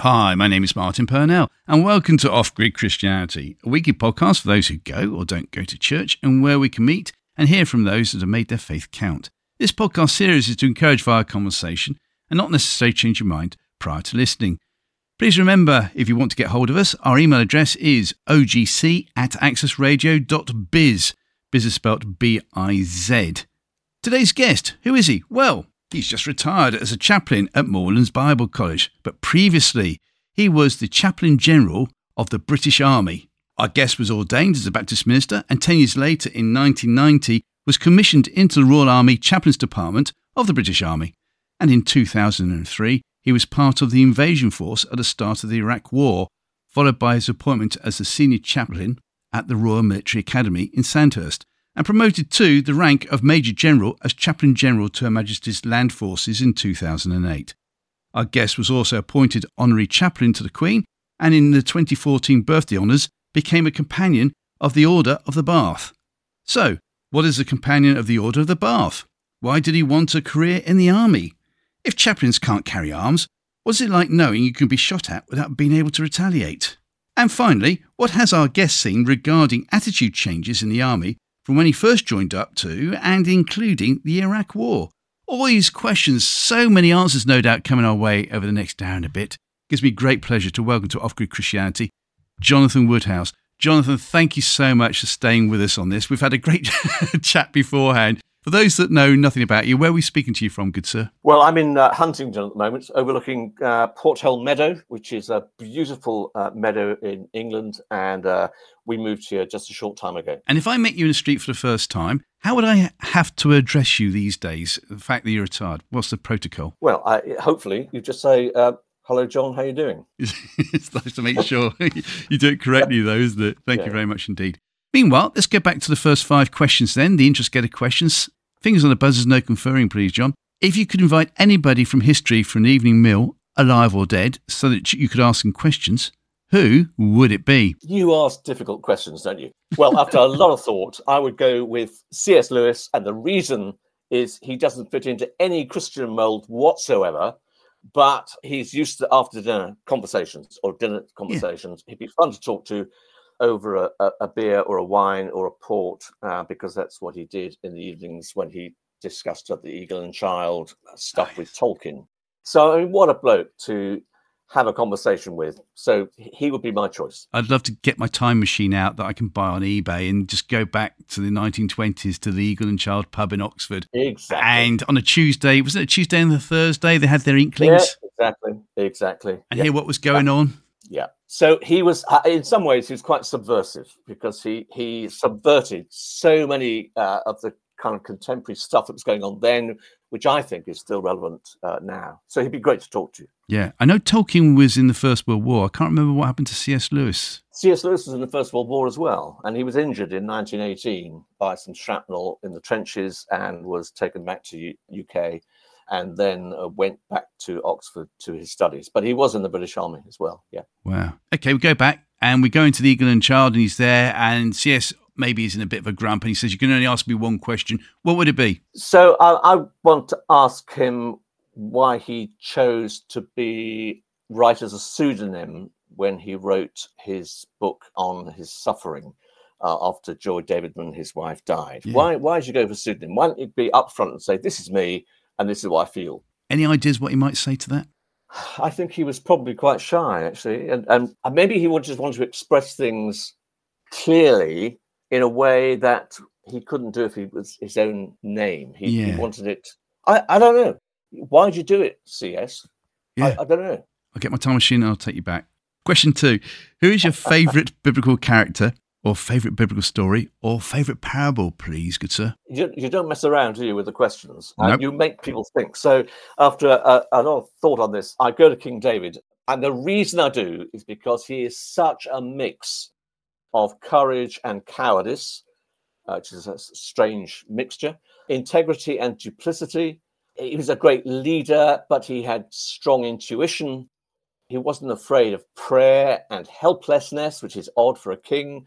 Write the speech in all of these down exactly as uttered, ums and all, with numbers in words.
Hi, my name is Martin Purnell, and welcome to Off Grid Christianity, a weekly podcast for those who go or don't go to church, and where we can meet and hear from those that have made their faith count. This podcast series is to encourage via conversation and not necessarily change your mind prior to listening. Please remember, if you want to get hold of us, our email address is o g c at access radio dot biz. Biz is spelled B I Z. Today's guest, who is he? Well, he's just retired as a chaplain at Moorlands Bible College, but previously he was the Chaplain General of the British Army. Our guest was ordained as a Baptist minister and ten years later, in nineteen ninety, was commissioned into the Royal Army Chaplains Department of the British Army. And in two thousand three, he was part of the invasion force at the start of the Iraq War, followed by his appointment as the senior chaplain at the Royal Military Academy in Sandhurst, and promoted to the rank of Major General as Chaplain General to Her Majesty's Land Forces in two thousand eight. Our guest was also appointed Honorary Chaplain to the Queen, and in the twenty fourteen birthday honours became a Companion of the Order of the Bath. So, what is a Companion of the Order of the Bath? Why did he want a career in the army? If chaplains can't carry arms, what's it like knowing you can be shot at without being able to retaliate? And finally, what has our guest seen regarding attitude changes in the army from when he first joined up to and including the Iraq War? All these questions, so many answers no doubt coming our way over the next hour and a bit. It gives me great pleasure to welcome to Off Grid Christianity, Jonathan Woodhouse. Jonathan, thank you so much for staying with us on this. We've had a great chat beforehand. For those that know nothing about you, where are we speaking to you from, good sir? Well, I'm in uh, Huntingdon at the moment, overlooking uh, Porthole Meadow, which is a beautiful uh, meadow in England, and uh, we moved here just a short time ago. And if I met you in the street for the first time, how would I have to address you these days, the fact that you're retired? What's the protocol? Well, I, hopefully you just say, uh, hello, John, how are you doing? It's nice to make sure you do it correctly, though, isn't it? Thank yeah. you very much indeed. Meanwhile, let's get back to the first five questions then, the interest getter questions. Fingers on the buzzers, no conferring, please, John. If you could invite anybody from history for an evening meal, alive or dead, so that you could ask them questions, who would it be? You ask difficult questions, don't you? Well, after a lot of thought, I would go with C S Lewis, and the reason is he doesn't fit into any Christian mold whatsoever, but he's used to after dinner conversations or dinner conversations. Yeah. He'd be fun to talk to over a, a, a beer or a wine or a port, uh, because that's what he did in the evenings when he discussed the Eagle and Child stuff nice. with Tolkien. So, I mean, what a bloke to have a conversation with. So he would be my choice. I'd love to get my time machine out that I can buy on eBay and just go back to the nineteen twenties to the Eagle and Child pub in Oxford. Exactly. And on a Tuesday, was it a Tuesday and a Thursday, they had their Inklings? Yeah, exactly, exactly. And yeah. hear what was going yeah. on? Yeah. So he was, in some ways, he was quite subversive because he he subverted so many uh, of the kind of contemporary stuff that was going on then, which I think is still relevant uh, now. So he'd be great to talk to. Yeah. I know Tolkien was in the First World War. I can't remember what happened to C S Lewis. C S Lewis was in the First World War as well. And he was injured in nineteen eighteen by some shrapnel in the trenches and was taken back to U- UK. And then uh, went back to Oxford to his studies. But he was in the British Army as well, yeah. Wow. Okay, we go back and we go into the Eagle and Child, and he's there, and C S maybe is in a bit of a grump, and he says, you can only ask me one question. What would it be? So I, I want to ask him why he chose to be write as a pseudonym when he wrote his book on his suffering uh, after Joy Davidman, his wife, died. Yeah. Why, why did you go for pseudonym? Why don't you be upfront and say, this is me, and this is what I feel. Any ideas what he might say to that? I think he was probably quite shy, actually. And, and maybe he would just want to express things clearly in a way that he couldn't do if he was his own name. He, yeah. he wanted it. I, I don't know. Why did you do it, C S? Yeah. I, I don't know. I'll get my time machine and I'll take you back. Question two. Who is your favourite biblical character, or favourite biblical story, or favourite parable, please, good sir? You, you don't mess around, do you, with the questions? Nope. Uh, you make people think. So after a, a lot of thought on this, I go to King David. And the reason I do is because he is such a mix of courage and cowardice, uh, which is a strange mixture, integrity and duplicity. He was a great leader, but he had strong intuition. He wasn't afraid of prayer and helplessness, which is odd for a king.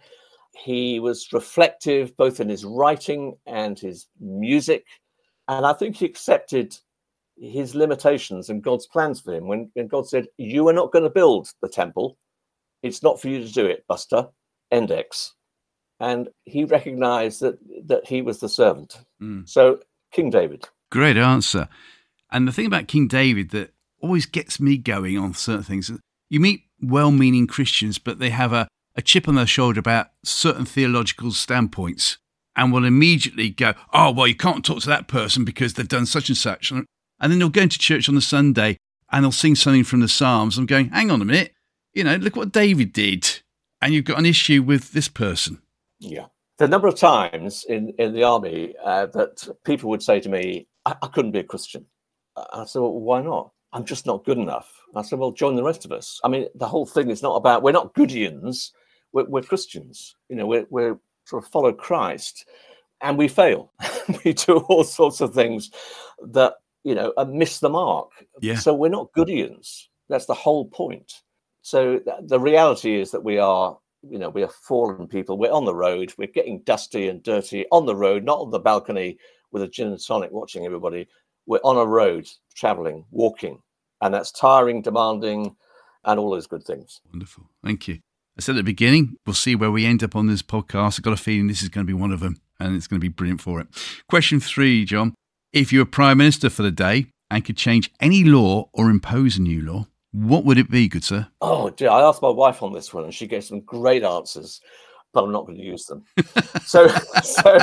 He was reflective both in his writing and his music. And I think he accepted his limitations and God's plans for him. When, when God said, you are not going to build the temple, it's not for you to do it, Buster, Endex. And he recognized that that he was the servant. Mm. So King David. Great answer. And the thing about King David that always gets me going on certain things, you meet well-meaning Christians, but they have a, a chip on their shoulder about certain theological standpoints and will immediately go, oh, well, you can't talk to that person because they've done such and such. And then they'll go into church on the Sunday and they'll sing something from the Psalms. I'm going, hang on a minute, you know, look what David did. And you've got an issue with this person. Yeah. The number of times in, in the army uh, that people would say to me, I, I couldn't be a Christian. I said, well, why not? I'm just not good enough. I said, well, join the rest of us. I mean, the whole thing is not about, we're not Goodians, we're, we're Christians. You know, we're, we're sort of follow Christ, and we fail. We do all sorts of things that, you know, miss the mark. Yeah. So we're not Goodians. That's the whole point. So th- the reality is that we are, you know, we are fallen people. We're on the road. We're getting dusty and dirty on the road, not on the balcony with a gin and tonic watching everybody. We're on a road, traveling, walking, and that's tiring, demanding, and all those good things. Wonderful. Thank you. I said at the beginning, we'll see where we end up on this podcast. I've got a feeling this is going to be one of them, and it's going to be brilliant for it. Question three, John. If you were Prime Minister for the day and could change any law or impose a new law, what would it be, good sir? Oh, dear. I asked my wife on this one, and she gave some great answers, but I'm not going to use them. so, so,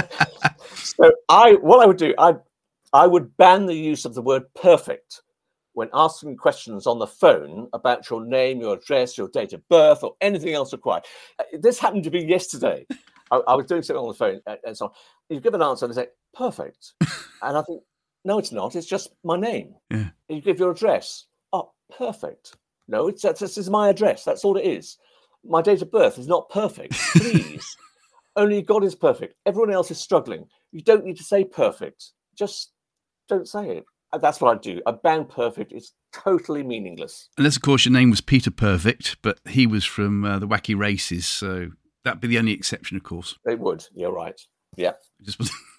so I, what I would do, I, I would ban the use of the word perfect when asking questions on the phone about your name, your address, your date of birth, or anything else required. This happened to be yesterday. I, I was doing something on the phone, and so on. You give an answer, and they say, perfect. And I think, no, it's not. It's just my name. Yeah. You give your address. Oh, perfect. No, it's that's, this is my address. That's all it is. My date of birth is not perfect. Please. Only God is perfect. Everyone else is struggling. You don't need to say perfect. Just don't say it. That's what I do. A ban perfect is totally meaningless. Unless, of course, your name was Peter Perfect, but he was from uh, the Wacky Races, so that'd be the only exception, of course. It would. You're right. Yeah. Just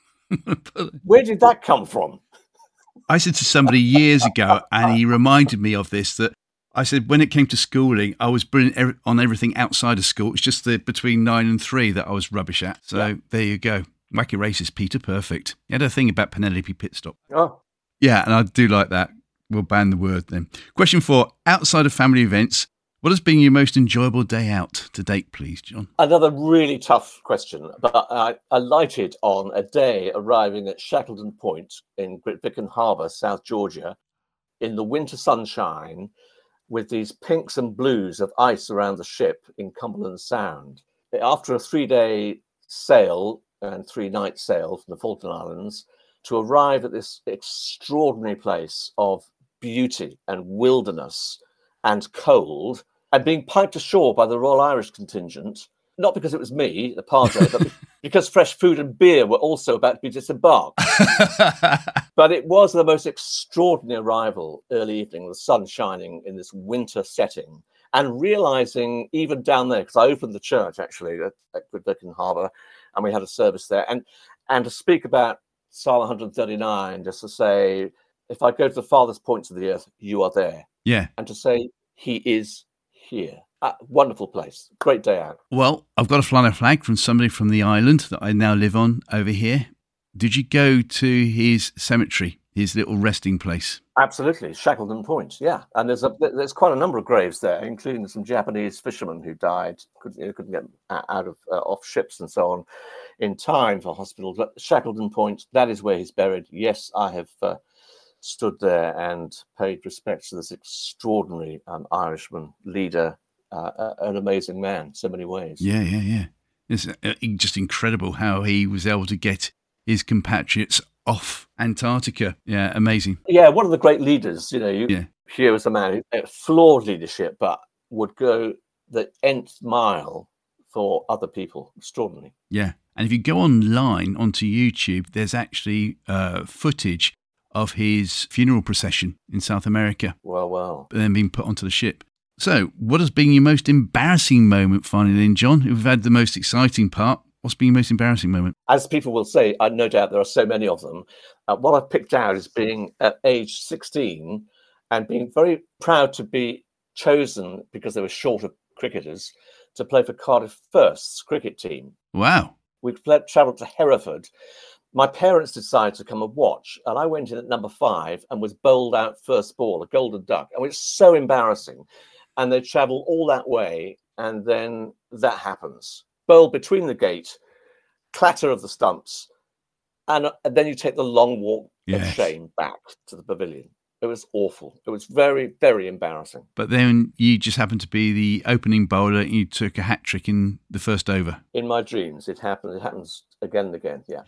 Where did that come from? I said to somebody years ago, and he reminded me of this, that I said when it came to schooling, I was brilliant on everything outside of school. It's just the between nine and three that I was rubbish at. So yeah. There you go. Wacky Races, Peter Perfect. He had a thing about Penelope Pitstop. Oh. Yeah, and I do like that. We'll ban the word then. Question four, outside of family events, what has been your most enjoyable day out to date, please, John? Another really tough question, but I alighted on a day arriving at Shackleton Point in Great Viken Harbour, South Georgia, in the winter sunshine with these pinks and blues of ice around the ship in Cumberland Sound. After a three-day sail and three-night sail from the Falkland Islands, to arrive at this extraordinary place of beauty and wilderness and cold, and being piped ashore by the Royal Irish contingent, not because it was me, the padre, but because fresh food and beer were also about to be disembarked. But it was the most extraordinary arrival early evening, the sun shining in this winter setting, and realizing even down there, because I opened the church actually at, at Great Viken Harbour, and we had a service there, and and to speak about Psalm one hundred thirty-nine, just to say, if I go to the farthest points of the earth, you are there. Yeah. And to say, he is here. Uh, wonderful place. Great day out. Well, I've got a flannel flag from somebody from the island that I now live on over here. Did you go to his cemetery, his little resting place? Absolutely. Shackleton Point, yeah. And there's a there's quite a number of graves there, including some Japanese fishermen who died, couldn't, couldn't get out of uh, off ships and so on in time for hospital. But Shackleton Point, that is where he's buried. Yes, I have uh, stood there and paid respects to this extraordinary um, Irishman leader, uh, an amazing man in so many ways. Yeah, yeah, yeah. It's uh, just incredible how he was able to get his compatriots off Antarctica. Yeah, amazing. Yeah, one of the great leaders, you know, you, yeah. Here was a man who had flawed leadership, but would go the nth mile for other people. Extraordinary. Yeah. And if you go online onto YouTube, there's actually uh, footage of his funeral procession in South America. Well, well. And then being put onto the ship. So what has been your most embarrassing moment finally then, John? We've had the most exciting part. What's been your most embarrassing moment? As people will say, I no doubt there are so many of them. Uh, what I've picked out is being at age sixteen and being very proud to be chosen, because they were short of cricketers, to play for Cardiff First's cricket team. Wow. We'd travelled to Hereford. My parents decided to come and watch, and I went in at number five and was bowled out first ball, a golden duck. And it was so embarrassing. And they travel all that way, and then that happens. Bowl between the gate, clatter of the stumps, and, uh, and then you take the long walk Yes. of shame back to the pavilion. It was awful. It was very, very embarrassing. But then you just happened to be the opening bowler and you took a hat trick in the first over. In my dreams, it happened. It happens again and again, yeah.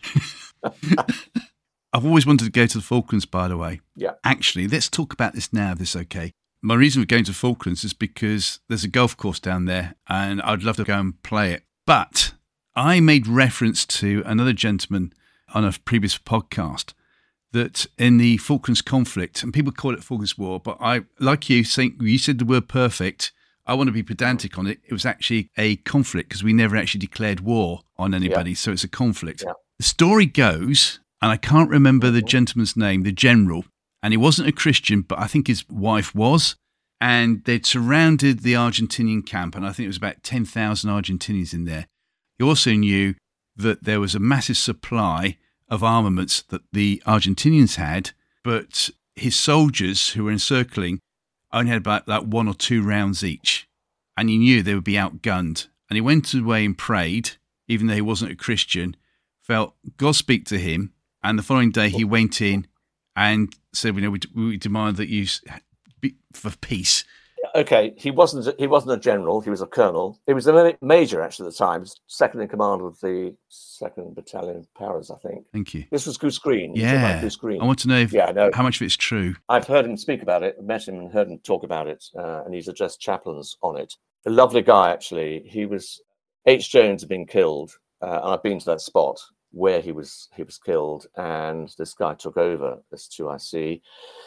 I've always wanted to go to the Falklands, by the way. Yeah. Actually, let's talk about this now, if this is okay. My reason for going to Falklands is because there's a golf course down there and I'd love to go and play it. But I made reference to another gentleman on a previous podcast that in the Falklands conflict, and people call it Falklands War, but I, like you, saying you said the word perfect, I want to be pedantic on it. It was actually a conflict because we never actually declared war on anybody, yeah. So it's a conflict. Yeah. The story goes, and I can't remember the gentleman's name, the general, and he wasn't a Christian, but I think his wife was, and they'd surrounded the Argentinian camp, and I think it was about ten thousand Argentinians in there. He also knew that there was a massive supply of armaments that the Argentinians had, but his soldiers who were encircling only had about like one or two rounds each, and he knew they would be outgunned. And he went away and prayed, even though he wasn't a Christian, felt God speak to him, and the following day he went in and said, "We know we, we demand that you be for peace." Okay, he wasn't. He wasn't a general. He was a colonel. He was a major actually at the time. Second in command of the Second Battalion of Paris, I think. Thank you. This was Goose Green. Yeah, Goose Green. I want to know if, yeah, no. how much of it's true. I've heard him speak about it. Met him and heard him talk about it, uh, and he's addressed chaplains on it. A lovely guy, actually. He was H. Jones had been killed, uh, and I've been to that spot where he was. He was killed, and this guy took over as two I C.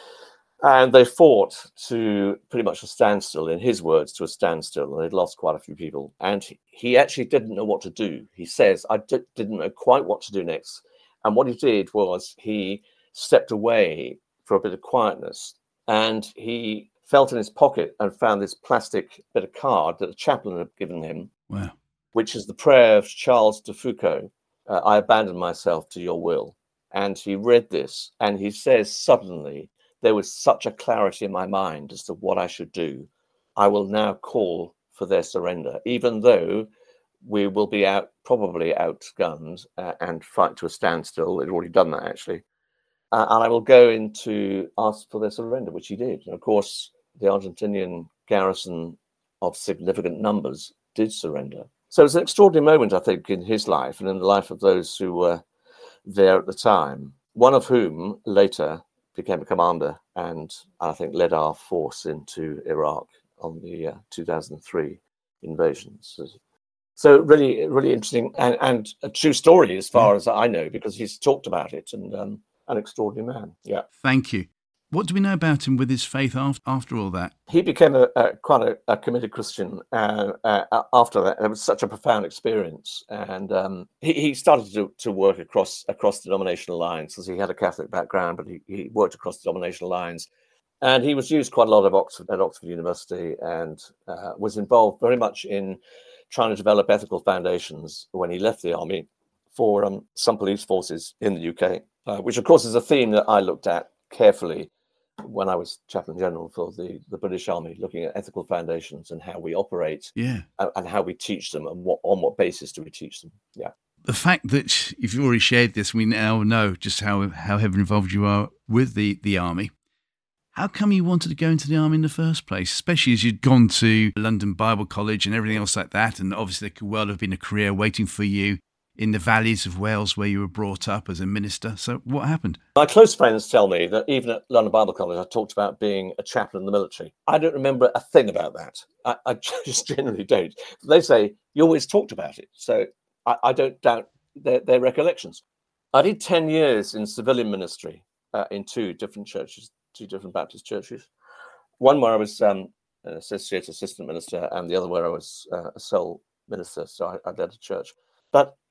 And they fought to pretty much a standstill, in his words, to a standstill. And they'd lost quite a few people. And he actually didn't know what to do. He says, I d- didn't know quite what to do next. And what he did was he stepped away for a bit of quietness. And he felt in his pocket and found this plastic bit of card that the chaplain had given him, wow. which is the prayer of Charles de Foucault. Uh, I abandon myself to your will. And he read this, and he says suddenly, there was such a clarity in my mind as to what I should do. I will now call for their surrender, even though we will be out, probably outgunned uh, and fight to a standstill. They'd already done that, actually. Uh, and I will go in to ask for their surrender, which he did. And of course, the Argentinian garrison of significant numbers did surrender. So it's an extraordinary moment, I think, in his life and in the life of those who were there at the time, one of whom later became a commander and I think led our force into Iraq on the uh, two thousand three invasion. So, so really, really interesting and, and a true story as far yeah. as I know, because he's talked about it, and um, an extraordinary man. Yeah. Thank you. What do we know about him with his faith after, after all that? He became a, a quite a, a committed Christian uh, uh, after that. It was such a profound experience, and um, he, he started to, to work across across denominational lines, because he had a Catholic background, but he, he worked across denominational lines, and he was used quite a lot at Oxford, at Oxford University, and uh, was involved very much in trying to develop ethical foundations when he left the army for um, some police forces in the U K, uh, which of course is a theme that I looked at carefully when I was Chaplain General for the, the British Army, looking at ethical foundations and how we operate, yeah, and, and how we teach them, and what on what basis do we teach them. Yeah. The fact that if you've already shared this, we now know just how how heavily involved you are with the, the army. How come you wanted to go into the army in the first place, especially as you'd gone to London Bible College and everything else like that, and obviously there could well have been a career waiting for you in the valleys of Wales where you were brought up as a minister. So what happened? My close friends tell me that even at London Bible College, I talked about being a chaplain in the military. I don't remember a thing about that. I, I just generally don't. They say, you always talked about it. So I, I don't doubt their, their recollections. I did ten years in civilian ministry uh, in two different churches, two different Baptist churches. One where I was um, an associate assistant minister, and the other where I was uh, a sole minister. So I, I led a church. But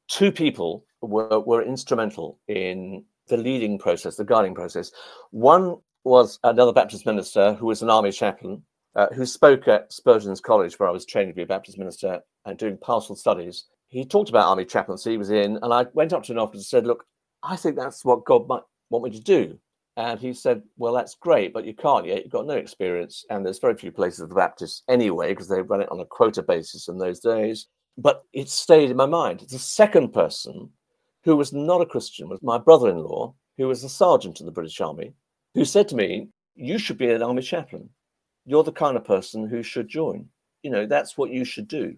two people were, were instrumental in the leading process, the guiding process. One was another Baptist minister who was an army chaplain, uh, who spoke at Spurgeon's College, where I was training to be a Baptist minister and doing pastoral studies. He talked about army chaplaincy, he was in, and I went up to him afterwards and said, look, I think that's what God might want me to do. And he said, well, that's great, but you can't yet. You've got no experience. And there's very few places of the Baptists anyway, because they run it on a quota basis in those days. But it stayed in my mind. The second person, who was not a Christian, was my brother-in-law, who was a sergeant in the British Army, who said to me, you should be an army chaplain. You're the kind of person who should join. You know, that's what you should do.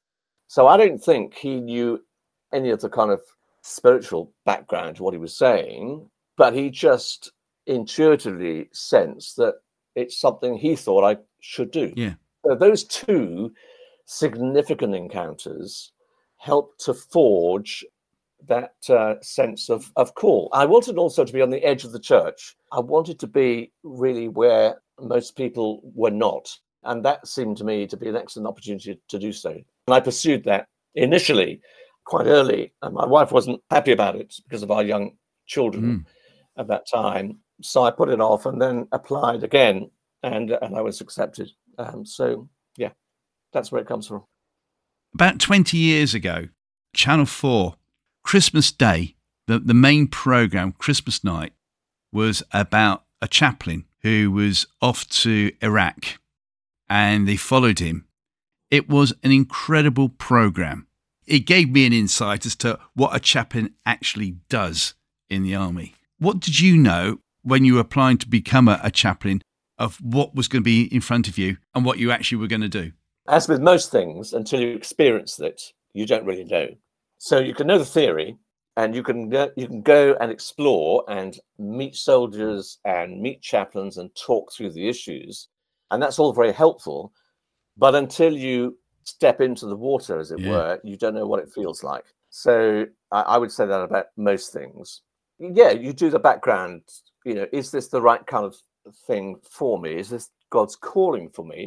So I don't think he knew any of the kind of spiritual background to what he was saying, but he just intuitively sensed that it's something he thought I should do. Yeah. So those two significant encounters helped to forge that uh, sense of, of call. I wanted also to be on the edge of the church. I wanted to be really where most people were not. And that seemed to me to be an excellent opportunity to do so. And I pursued that initially quite early. And my wife wasn't happy about it because of our young children mm. at that time. So I put it off and then applied again, and, and I was accepted. Um, so, yeah, that's where it comes from. About twenty years ago, Channel four, Christmas Day, the, the main programme, Christmas night, was about a chaplain who was off to Iraq, and they followed him. It was an incredible programme. It gave me an insight as to what a chaplain actually does in the army. What did you know when you were applying to become a, a chaplain of what was going to be in front of you and what you actually were going to do? As with most things, until you experience it, you don't really know. So you can know the theory, and you can go, you can go and explore and meet soldiers and meet chaplains and talk through the issues, and that's all very helpful. But until you step into the water, as it yeah. were, you don't know what it feels like. So I, I would say that about most things. Yeah, you do the background. You know, is this the right kind of thing for me? Is this God's calling for me?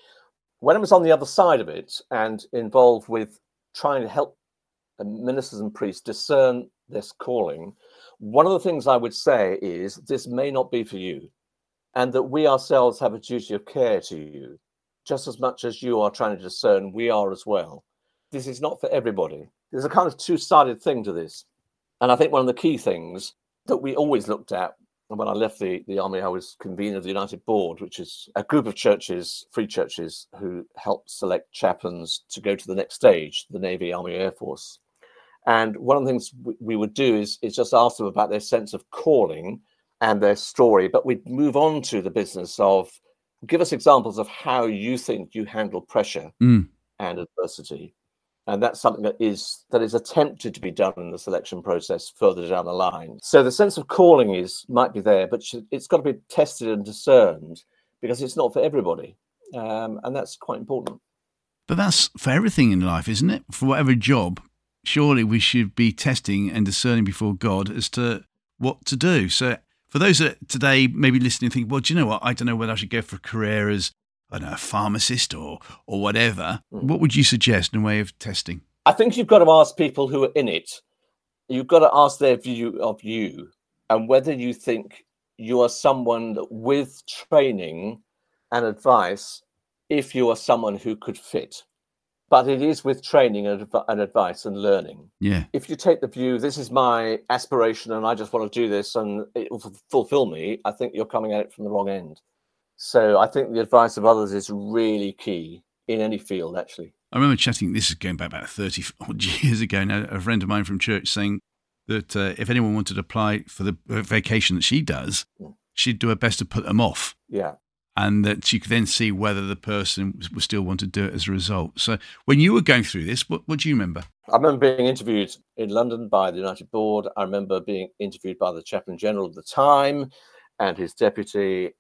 When I was on the other side of it and involved with trying to help ministers and priests discern this calling, one of the things I would say is this may not be for you, and that we ourselves have a duty of care to you, just as much as you are trying to discern, we are as well. This is not for everybody. There's a kind of two-sided thing to this. And I think one of the key things that we always looked at, and when I left the, the army, I was convener of the United Board, which is a group of churches, free churches, who help select chaplains to go to the next stage, the Navy, Army, Air Force. And one of the things we would do is, is just ask them about their sense of calling and their story, but we'd move on to the business of, give us examples of how you think you handle pressure mm. and adversity. And that's something that is that is attempted to be done in the selection process further down the line. So the sense of calling is might be there, but it's got to be tested and discerned, because it's not for everybody. Um, and that's quite important. But that's for everything in life, isn't it? For whatever job, surely we should be testing and discerning before God as to what to do. So for those that today maybe listening think, well, do you know what? I don't know whether I should go for a career as, I don't know, a pharmacist or or whatever. Mm. What would you suggest in a way of testing? I think you've got to ask people who are in it. You've got to ask their view of you and whether you think you are someone that, with training and advice, if you are someone who could fit. But it is with training and, and advice and learning. Yeah. If you take the view, this is my aspiration and I just want to do this and it will fulfill me, I think you're coming at it from the wrong end. So I think the advice of others is really key in any field, actually. I remember chatting, this is going back about thirty odd years ago now, a friend of mine from church saying that uh, if anyone wanted to apply for the vacation that she does, mm. she'd do her best to put them off. Yeah. And that she could then see whether the person would still want to do it as a result. So when you were going through this, what, what do you remember? I remember being interviewed in London by the United Board. I remember being interviewed by the Chaplain General at the time and his deputy.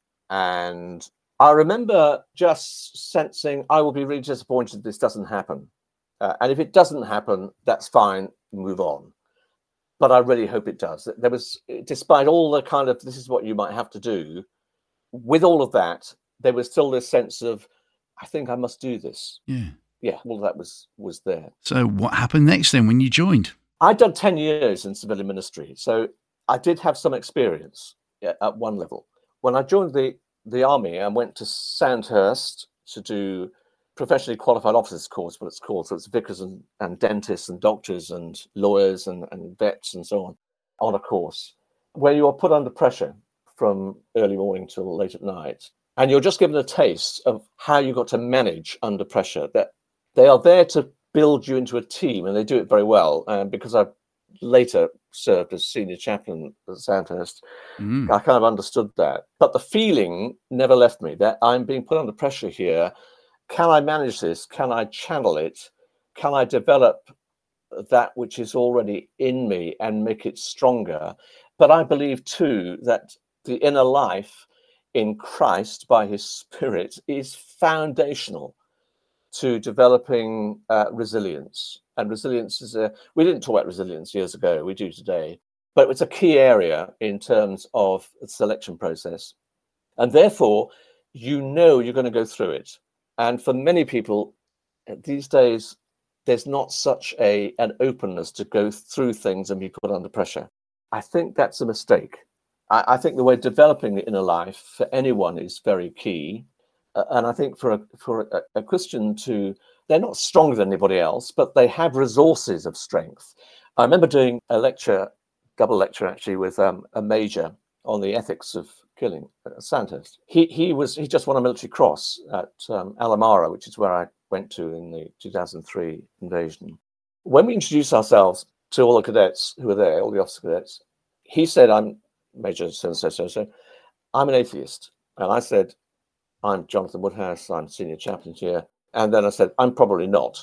And I remember just sensing I will be really disappointed if this doesn't happen. Uh, and if it doesn't happen, that's fine, move on. But I really hope it does. There was, despite all the kind of, this is what you might have to do, with all of that, there was still this sense of, I think I must do this. Yeah. Yeah, all of that was was there. So what happened next then when you joined? I'd done ten years in civilian ministry, so I did have some experience at one level. When I joined the, the army, I went to Sandhurst to do professionally qualified officers course, what it's called. So it's vicars and, and dentists and doctors and lawyers and, and vets and so on, on a course where you are put under pressure from early morning till late at night. And you're just given a taste of how you got to manage under pressure. That they are there to build you into a team, and they do it very well. And because I later served as senior chaplain at Sandhurst, mm. I kind of understood that. But the feeling never left me that I'm being put under pressure here. Can I manage this? Can I channel it? Can I develop that which is already in me and make it stronger? But I believe too that the inner life in Christ by his Spirit is foundational to developing uh, resilience. And resilience is a, we didn't talk about resilience years ago, we do today, but it's a key area in terms of the selection process. And therefore, you know you're going to go through it. And for many people these days, there's not such a an openness to go through things and be put under pressure. I think that's a mistake. I, I think the way developing the inner life for anyone is very key. Uh, and I think for a, for a, a Christian to, they're not stronger than anybody else, but they have resources of strength. I remember doing a lecture, double lecture actually, with um, a major on the ethics of killing at Sandhurst. He he was he just won a military cross at um, Alamara, which is where I went to in the two thousand three invasion. When we introduced ourselves to all the cadets who were there, all the officer cadets, he said, "I'm Major so so so so. I'm an atheist," and I said, "I'm Jonathan Woodhouse. I'm senior chaplain here." And then I said, "I'm probably not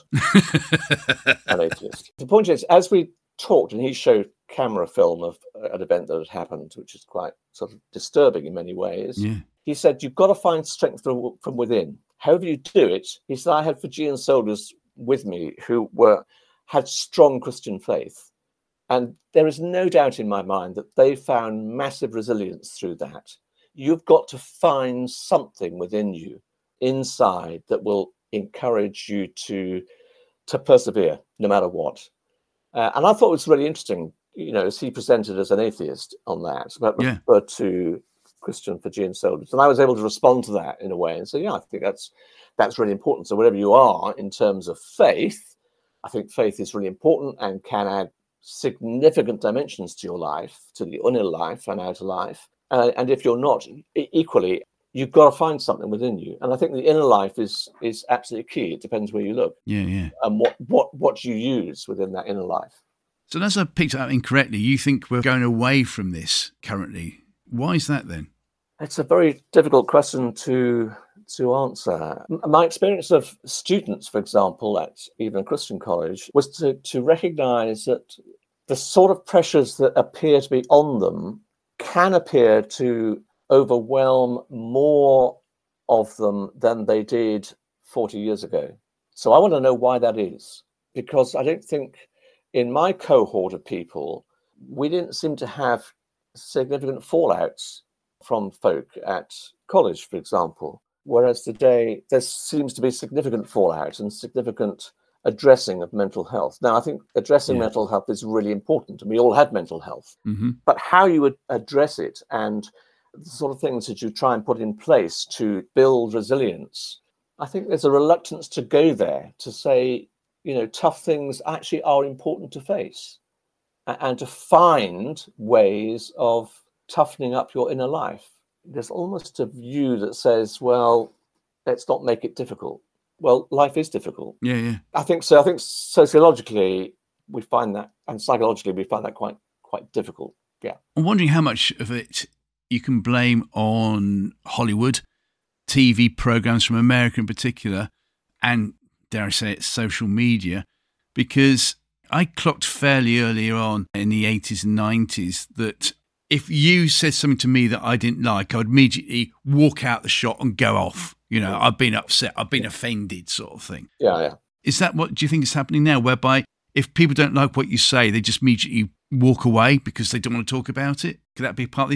an atheist." The point is, as we talked, and he showed camera film of an event that had happened, which is quite sort of disturbing in many ways. Yeah. He said, "You've got to find strength from, from within. However you do it," he said, "I had Fijian soldiers with me who were had strong Christian faith. And there is no doubt in my mind that they found massive resilience through that. You've got to find something within you, inside, that will encourage you to, to persevere, no matter what." Uh, and I thought it was really interesting, you know, as he presented as an atheist on that, but yeah. referred to Christian Fijian soldiers. And I was able to respond to that in a way and say, yeah, I think that's that's really important. So wherever you are in terms of faith, I think faith is really important and can add significant dimensions to your life, to the inner life and outer life. Uh, and if you're not, equally, you've got to find something within you. And I think the inner life is is absolutely key. It depends where you look. Yeah, yeah. And what what what you use within that inner life. So unless I picked it up incorrectly, you think we're going away from this currently. Why is that then? It's a very difficult question to to answer. My experience of students, for example, at even a Christian college, was to, to recognize that the sort of pressures that appear to be on them can appear to overwhelm more of them than they did forty years ago. So I want to know why that is, because I don't think in my cohort of people, we didn't seem to have significant fallouts from folk at college, for example, whereas today there seems to be significant fallout and significant addressing of mental health. Now, I think addressing yeah. mental health is really important, and we all have mental health, mm-hmm. but how you would address it and the sort of things that you try and put in place to build resilience, I think there's a reluctance to go there, to say, you know, tough things actually are important to face, and to find ways of toughening up your inner life. There's almost a view that says, well, let's not make it difficult. Well, life is difficult. Yeah, yeah. I think so. I think sociologically we find that, and psychologically we find that quite quite difficult. Yeah. I'm wondering how much of it you can blame on Hollywood, T V programs from America in particular, and dare I say it, social media, because I clocked fairly early on in the eighties and nineties that if you said something to me that I didn't like, I would immediately walk out the shot and go off. You know, I've been upset, I've been offended, sort of thing. Yeah, yeah. Is that what do you think is happening now, whereby if people don't like what you say, they just immediately walk away because they don't want to talk about it? Could that be part of the issue?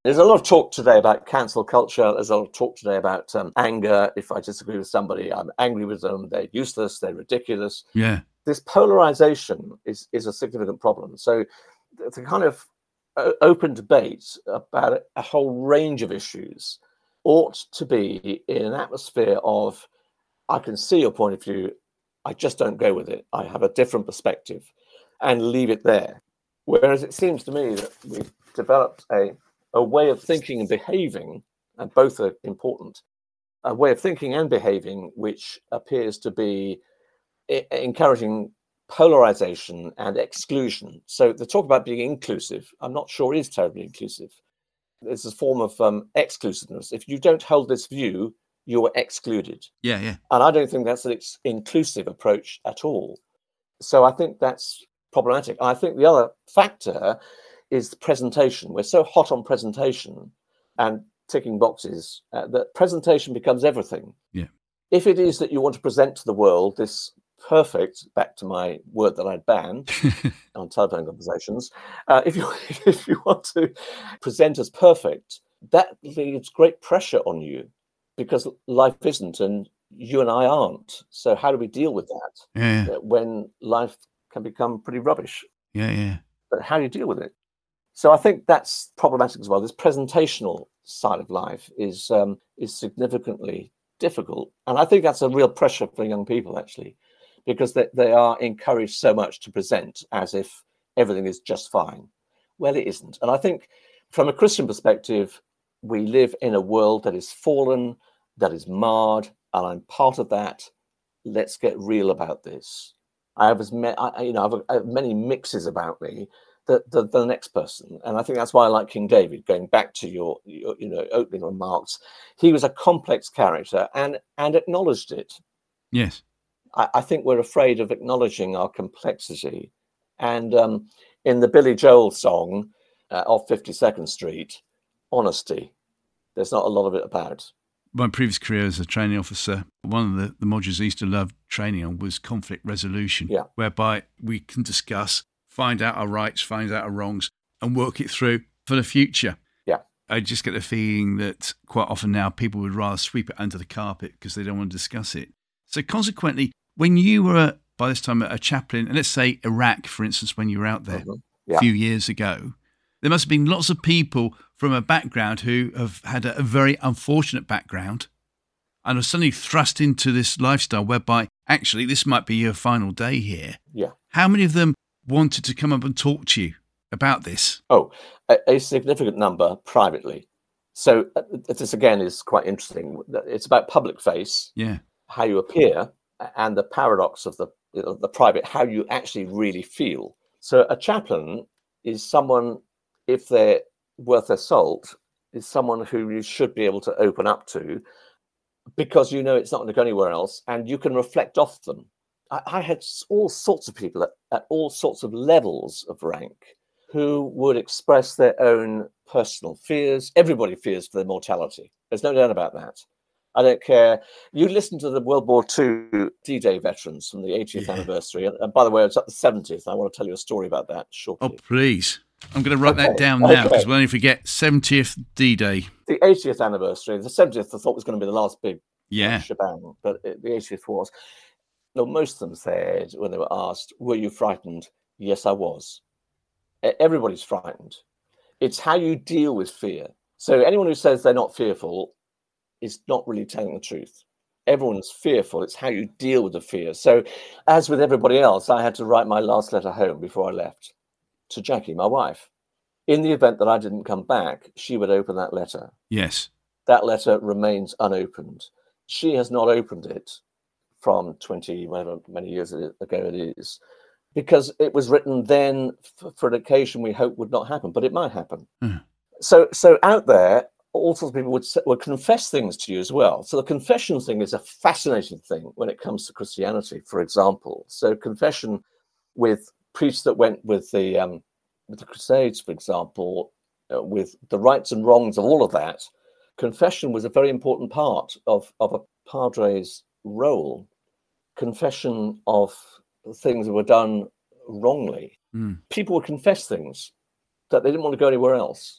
There's a lot of talk today about cancel culture. There's a lot of talk today about um, anger. If I disagree with somebody, I'm angry with them. They're useless. They're ridiculous. Yeah. This polarization is, is a significant problem. So the, the kind of uh, open debate about a whole range of issues ought to be in an atmosphere of, I can see your point of view. I just don't go with it. I have a different perspective, and leave it there. Whereas it seems to me that we've developed a a way of thinking and behaving, and both are important, a way of thinking and behaving which appears to be I- encouraging polarization and exclusion. So the talk about being inclusive, I'm not sure is terribly inclusive. It's a form of um, exclusiveness. If you don't hold this view, you're excluded. Yeah, yeah. And I don't think that's an ex- inclusive approach at all. So I think that's problematic. I think the other factor is the presentation. We're so hot on presentation and ticking boxes uh, that presentation becomes everything. Yeah. If it is that you want to present to the world this perfect, back to my word that I'd banned on telephone conversations, uh, if you if you want to present as perfect, that leaves great pressure on you because life isn't, and you and I aren't. So how do we deal with that Yeah, yeah. uh, when life can become pretty rubbish? Yeah, yeah. But how do you deal with it? So I think that's problematic as well. This presentational side of life is um, is significantly difficult, and I think that's a real pressure for young people actually, because they, they are encouraged so much to present as if everything is just fine. Well, it isn't, and I think from a Christian perspective, we live in a world that is fallen, that is marred, and I'm part of that. Let's get real about this. I have as many, I, you know, I have, I have many mixes about me. The, the, the next person. And I think that's why I like King David, going back to your, your you know, opening remarks. He was a complex character and, and acknowledged it. Yes. I, I think we're afraid of acknowledging our complexity. And um, in the Billy Joel song uh, of fifty-second Street, honesty, there's not a lot of it about. My previous career as a training officer, one of the, the modules I used to love training on was conflict resolution, yeah. whereby we can discuss, find out our rights, find out our wrongs, and work it through for the future. Yeah. I just get the feeling that quite often now people would rather sweep it under the carpet because they don't want to discuss it. So consequently, when you were, by this time, a chaplain, and let's say Iraq, for instance, when you were out there mm-hmm. yeah. a few years ago, there must have been lots of people from a background who have had a, a very unfortunate background and are suddenly thrust into this lifestyle whereby actually this might be your final day here. Yeah. How many of them wanted to come up and talk to you about this? Oh, a, a significant number privately. So uh, this again is quite interesting. It's about public face, yeah, how you appear, and the paradox of the you know, the private, how you actually really feel. So a chaplain is someone, if they're worth their salt, is someone who you should be able to open up to because you know it's not going to go anywhere else, and you can reflect off them. I, I had all sorts of people at, at all sorts of levels of rank who would express their own personal fears. Everybody fears for their mortality. There's no doubt about that. I don't care. You listen to the World War Two D-Day veterans from the eightieth Yeah. anniversary. And, and by the way, it's at the seventieth. I want to tell you a story about that shortly. Oh, please. I'm going to write Okay, that down now because okay. we'll only forget seventieth D-Day. The eightieth anniversary, the seventieth I thought was going to be the last big Yeah. uh, shebang, but it, the eightieth was. No, most of them said when they were asked, were you frightened? Yes, I was. E- Everybody's frightened. It's how you deal with fear. So anyone who says they're not fearful is not really telling the truth. Everyone's fearful. It's how you deal with the fear. So as with everybody else, I had to write my last letter home before I left to Jackie, my wife. In the event that I didn't come back, she would open that letter. Yes. That letter remains unopened. She has not opened it from twenty, whatever many years ago it is, because it was written then for, for an occasion we hope would not happen, but it might happen. Mm. So, so out there, all sorts of people would would confess things to you as well. So the confession thing is a fascinating thing when it comes to Christianity, for example. So confession with priests that went with the um, with the Crusades, for example, uh, with the rights and wrongs of all of that, confession was a very important part of, of a padre's role. Confession of things that were done wrongly. Mm. People would confess things that they didn't want to go anywhere else.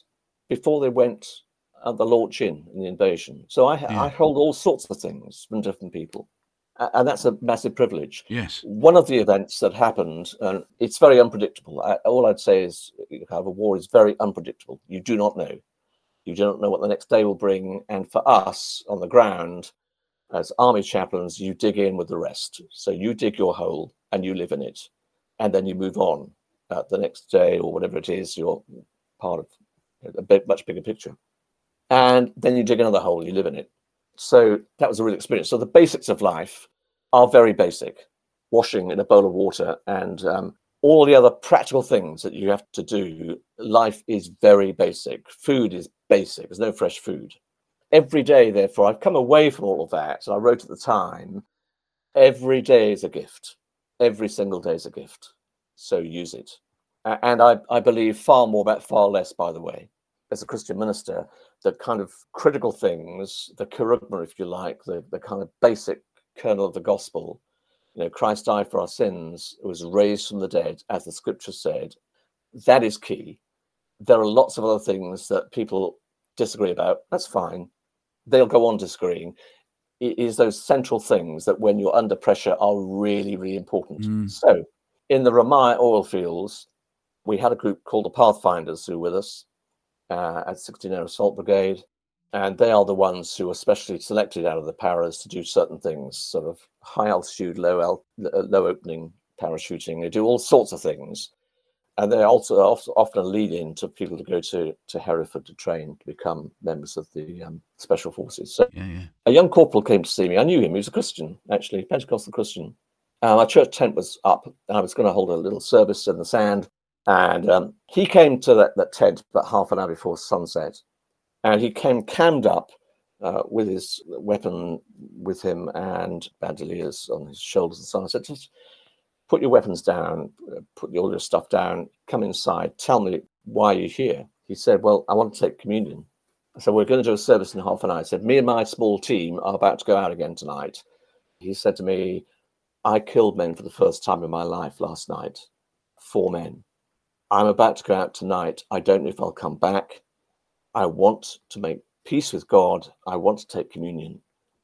before they went at the launch in, in the invasion. So I, Yeah. I hold all sorts of things from different people. A- And that's a massive privilege. Yes. One of the events that happened, and it's very unpredictable. I, all I'd say is, you have a war is very unpredictable. You do not know. You don't know what the next day will bring. And for us on the ground, as army chaplains, you dig in with the rest. So you dig your hole and you live in it, and then you move on. Uh, the next day or whatever it is, you're part of a bit, much bigger picture. And then you dig another hole, you live in it. So that was a real experience. So the basics of life are very basic. Washing in a bowl of water and um, all the other practical things that you have to do. Life is very basic. Food is basic. There's no fresh food. Every day, therefore, I've come away from all of that. And I wrote at the time, every day is a gift. Every single day is a gift. So use it. A- And I, I believe far more about far less, by the way. As a Christian minister, the kind of critical things, the kerygma, if you like, the, the kind of basic kernel of the gospel, you know, Christ died for our sins, was raised from the dead, as the scripture said, that is key. There are lots of other things that people disagree about. That's fine. They'll go on disagreeing. It is those central things that when you're under pressure are really, really important. Mm. So in the Ramai oil fields, we had a group called the Pathfinders who were with us uh, at sixteen oh Assault Brigade. And they are the ones who are specially selected out of the paras to do certain things, sort of high altitude, low, al- low opening parachuting. They do all sorts of things. And they're also often a lead in to people to go to, to Hereford to train to become members of the um, Special Forces. So Yeah, yeah. a young corporal came to see me. I knew him. He was a Christian, actually, Pentecostal Christian. Uh, my church tent was up, and I was going to hold a little service in the sand. And um, he came to that, that tent about half an hour before sunset. And he came cammed up uh, with his weapon with him and bandoliers on his shoulders and so on. I said, just put your weapons down, put all your stuff down, come inside, tell me why you're here. He said, well, I want to take communion. I said, we're going to do a service in half an hour. I said, me and my small team are about to go out again tonight. He said to me, I killed men for the first time in my life last night, four men. I'm about to go out tonight. I don't know if I'll come back. I want to make peace with God. I want to take communion.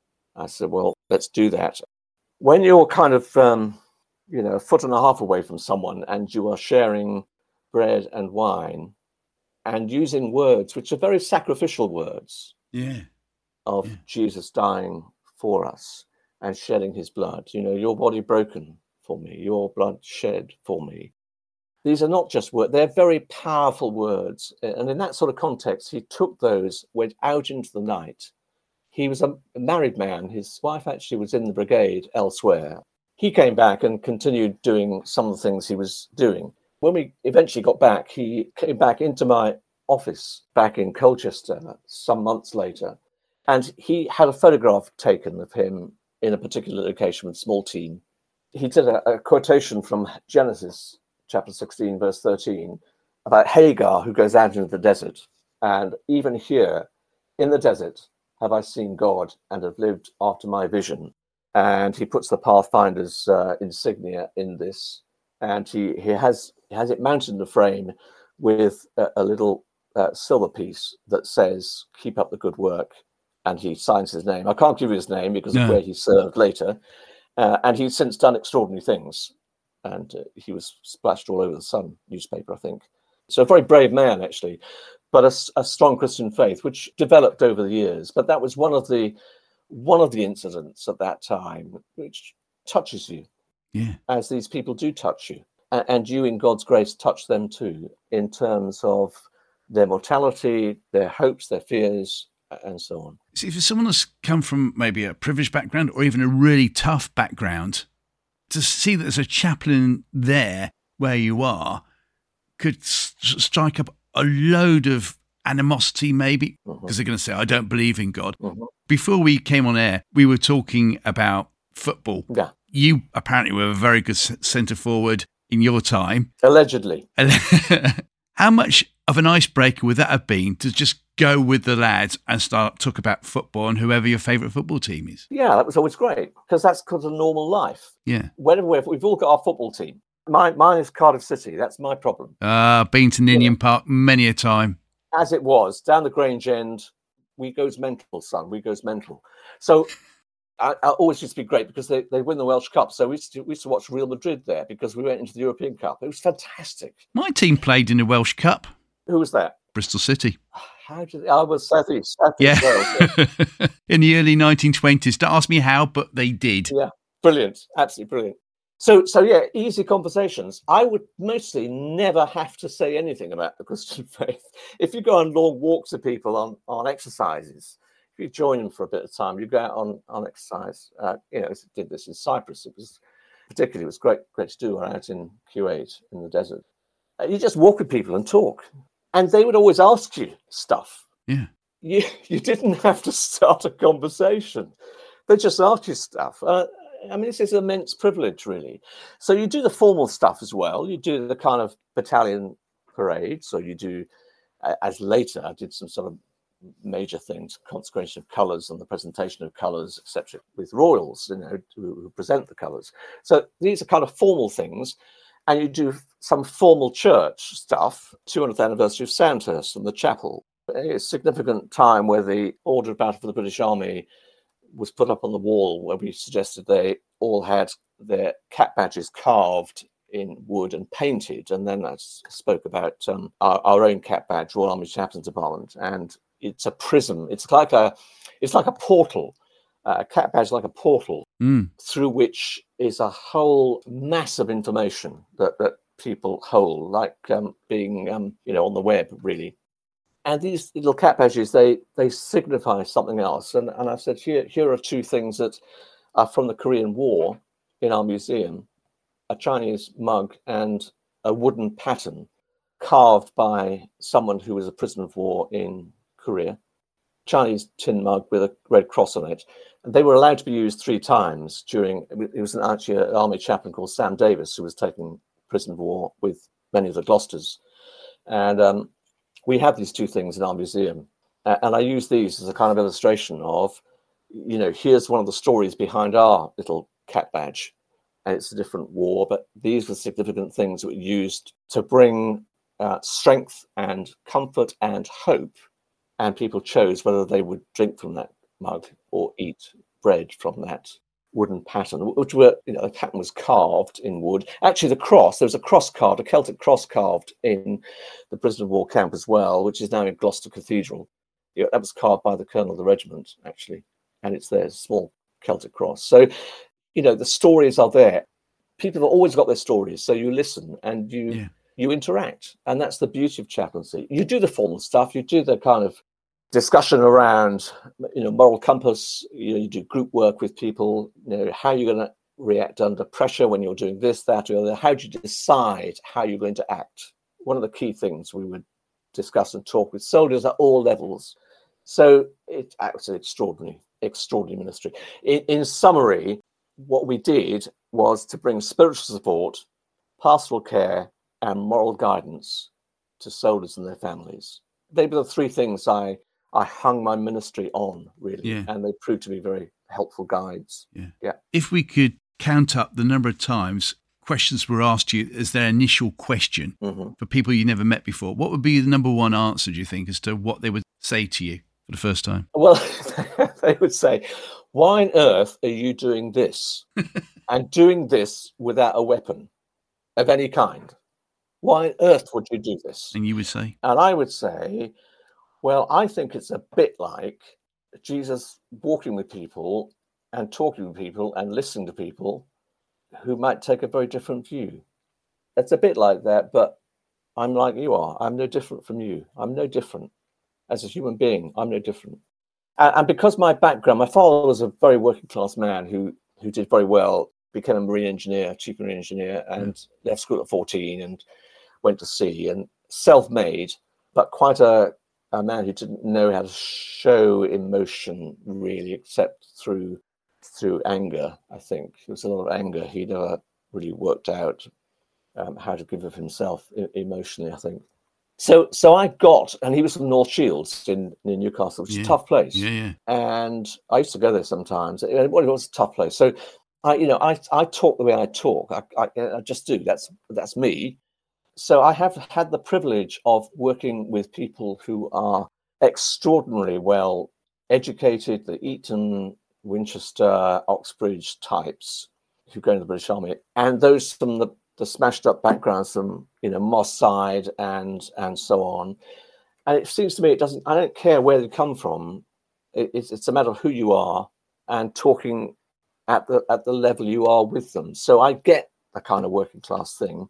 I said, well, let's do that. When you're kind of, um, you know, a foot and a half away from someone and you are sharing bread and wine and using words, which are very sacrificial words Yeah. of Yeah. Jesus dying for us and shedding his blood, you know, your body broken for me, your blood shed for me. These are not just words, they're very powerful words. And in that sort of context, he took those, went out into the night. He was a married man. His wife actually was in the brigade elsewhere. He came back and continued doing some of the things he was doing. When we eventually got back, he came back into my office back in Colchester some months later. And he had a photograph taken of him in a particular location with a small team. He did a, a quotation from Genesis chapter sixteen, verse thirteen, about Hagar who goes out into the desert. And even here in the desert have I seen God and have lived after my vision. And he puts the Pathfinder's uh, insignia in this. And he, he has he has it mounted in the frame with a, a little uh, silver piece that says, keep up the good work. And he signs his name. I can't give you his name because No. of where he served later. Uh, and he's since done extraordinary things. And uh, he was splashed all over the Sun newspaper, I think. So a very brave man, actually, but a, a strong Christian faith, which developed over the years. But that was one of the one of the incidents at that time which touches you, Yeah. as these people do touch you. And, and you, in God's grace, touch them too, in terms of their mortality, their hopes, their fears, and so on. See, if someone has come from maybe a privileged background or even a really tough background, to see that there's a chaplain there where you are could s- strike up a load of animosity, maybe, because Mm-hmm. they're going to say, I don't believe in God. Mm-hmm. Before we came on air, we were talking about football. Yeah, You apparently were a very good c- centre forward in your time. allegedly. How much of an icebreaker would that have been to just go with the lads and start talk about football and whoever your favourite football team is? Yeah, that was always great because that's because of normal life. Yeah. Whenever we've, we've all got our football team. My, mine is Cardiff City. That's my problem. Uh, been to Ninian Park many a time. as it was, down the Grange end, we goes mental, son. We goes mental. So I, I always used to be great because they, they win the Welsh Cup. So we used, to, we used to watch Real Madrid there because we went into the European Cup. It was fantastic. My team played in the Welsh Cup. Who was that? Bristol City. How did they, I was South East. South Yeah. East Wales, yeah. In the early nineteen twenties. Don't ask me how, but they did. Yeah, brilliant. Absolutely brilliant. So, so yeah, easy conversations. I would mostly never have to say anything about the Christian faith. If you go on long walks with people on, on exercises, if you join them for a bit of time, you go out on, on exercise. Uh, you know, I did this in Cyprus. It was particularly, it was great, great to do out in Kuwait in the desert. Uh, you just walk with people and talk. And they would always ask you stuff. Yeah. You, you didn't have to start a conversation. They just asked you stuff. Uh, I mean, this is immense privilege, really. So you do the formal stuff as well. You do the kind of battalion parade. So you do, uh, as later, I did some sort of major things, consecration of colours and the presentation of colours, et cetera, with royals, you know, who, who present the colours. So these are kind of formal things. And you do some formal church stuff, two hundredth anniversary of Sandhurst and the chapel. A significant time where the Order of Battle for the British Army was put up on the wall, where we suggested they all had their cap badges carved in wood and painted. And then I spoke about um, our, our own cap badge, Royal Army Chaplains Department. And it's a prism. It's like a, it's like a portal. Uh, a cap badge like a portal mm. through which is a whole mass of information that, that people hold, like um, being, um, you know, on the web, really. And these little cap badges, they they signify something else. And, and I said, here, here are two things that are from the Korean War in our museum, a Chinese mug and a wooden pattern carved by someone who was a prisoner of war in Korea. Chinese tin mug with a red cross on it. And they were allowed to be used three times during, it was an, actually an army chaplain called Sam Davis who was taken prisoner of war with many of the Gloucesters. And um, we have these two things in our museum. Uh, and I use these as a kind of illustration of, you know, here's one of the stories behind our little cap badge. And it's a different war, but these were significant things that were used to bring uh, strength and comfort and hope. And people chose whether they would drink from that mug or eat bread from that wooden pattern, which were, you know, the pattern was carved in wood. Actually, the cross, there was a cross carved, a Celtic cross carved in the prisoner of war camp as well, which is now in Gloucester Cathedral. You know, that was carved by the colonel of the regiment, actually. And it's there, a small Celtic cross. So, you know, the stories are there. People have always got their stories. So you listen and you... Yeah. You interact, and that's the beauty of chaplaincy. You do the formal stuff, you do the kind of discussion around, you know, moral compass. You know, you do group work with people. You know, how you're going to react under pressure when you're doing this, that, or the other. How do you decide how you're going to act? One of the key things we would discuss and talk with soldiers at all levels. So it's actually extraordinary, extraordinary ministry. In, in summary, what we did was to bring spiritual support, pastoral care, and moral guidance to soldiers and their families. They were the three things I, I hung my ministry on, really, yeah. and they proved to be very helpful guides. Yeah. yeah. If we could count up the number of times questions were asked you as their initial question mm-hmm. for people you never met before, what would be the number one answer, do you think, as to what they would say to you for the first time? Well, they would say, why on earth are you doing this? And doing this without a weapon of any kind? Why on earth would you do this? And you would say? And I would say, well, I think it's a bit like Jesus walking with people and talking with people and listening to people who might take a very different view. It's a bit like that, but I'm like you are. I'm no different from you. I'm no different. As a human being, I'm no different. And, and because my background, my father was a very working class man who who did very well, became a marine engineer, chief marine engineer, and mm. left school at fourteen and went to sea, and self-made, but quite a, a man who didn't know how to show emotion really, except through through anger. I think there was a lot of anger. He never really worked out um, how to give of himself I- emotionally, I think. So so I got, and he was from North Shields in, in Newcastle, which is yeah. a tough place. Yeah, yeah. And I used to go there sometimes. It, it was a tough place. So I, you know, I I talk the way I talk. I, I, I just do. That's that's me. so I have had the privilege of working with people who are extraordinarily well educated, the Eton, Winchester, Oxbridge types who go into the British Army, and those from the, the smashed up backgrounds from, you know, Moss Side and and so on. And it seems to me it doesn't, I don't care where they come from. It, it's, it's a matter of who you are and talking at the at the level you are with them. So I get the kind of working class thing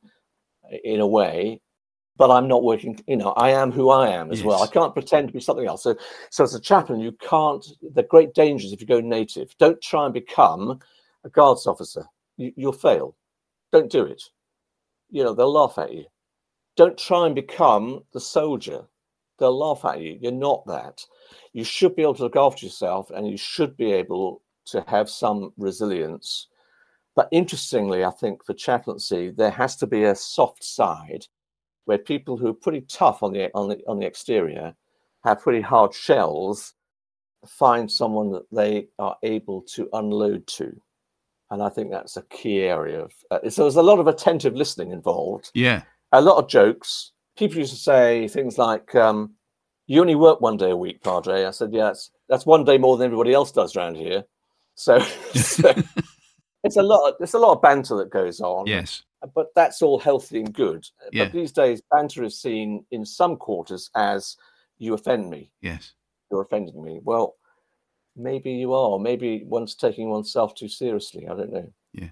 in a way, but I'm not working, you know, I am who I am as Yes. well. I can't pretend to be something else. So, so as a chaplain, you can't, the great dangers if you go native, don't try and become a guards officer. You, you'll fail. Don't do it. You know, they'll laugh at you. Don't try and become the soldier. They'll laugh at you. You're not that. You should be able to look after yourself, and you should be able to have some resilience. But interestingly, I think for chaplaincy, there has to be a soft side where people who are pretty tough on the on the on the exterior, have pretty hard shells, find someone that they are able to unload to. And I think that's a key area of. Uh, so there's a lot of attentive listening involved. Yeah. A lot of jokes. People used to say things like, um, "You only work one day a week, Padre." I said, "Yeah, that's that's one day more than everybody else does around here." So, so it's a lot. Of, there's a lot of banter that goes on. Yes. But that's all healthy and good. Yeah. But these days, banter is seen in some quarters as "you offend me." Yes. You're offending me. Well, maybe you are. Maybe one's taking oneself too seriously. I don't know. Yeah.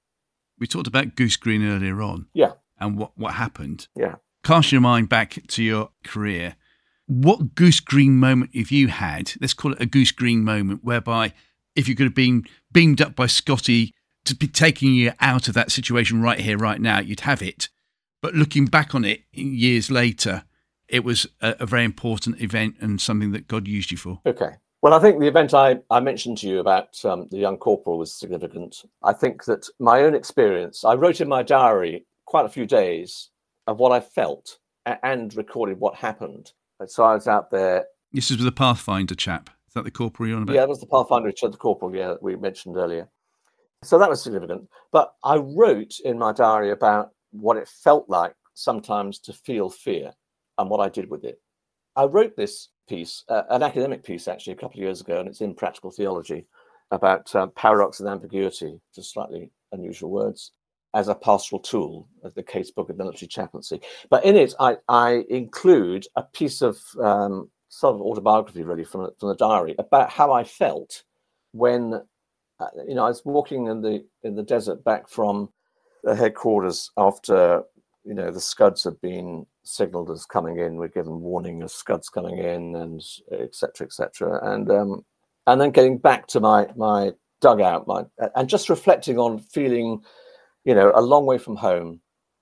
We talked about Goose Green earlier on. Yeah. And what, what happened. Yeah. Cast your mind back to your career. What Goose Green moment have you had? Let's call it a Goose Green moment, whereby if you could have been beamed up by Scotty to be taking you out of that situation right here, right now, you'd have it. But looking back on it years later, it was a, a very important event and something that God used you for. Okay. Well, I think the event I, I mentioned to you about um, the young corporal was significant. I think that my own experience, I wrote in my diary quite a few days of what I felt and recorded what happened. And so I was out there. This is with the Pathfinder chap. Is that the corporal you're on about? Yeah, it was the Pathfinder, Richard the corporal, yeah, that we mentioned earlier. So that was significant. But I wrote in my diary about what it felt like sometimes to feel fear and what I did with it. I wrote this piece, uh, an academic piece actually, a couple of years ago, and it's in Practical Theology, about uh, paradox and ambiguity, just slightly unusual words, as a pastoral tool, as the case book of military chaplaincy. But in it, I, I include a piece of um, sort of autobiography, really, from, from the diary about how I felt when, uh, you know, I was walking in the in the desert back from the headquarters after, you know, the Scuds had been signalled as coming in. We're given warning of Scuds coming in, and et cetera, et cetera. And um, and then getting back to my my dugout, my and just reflecting on feeling, you know, a long way from home,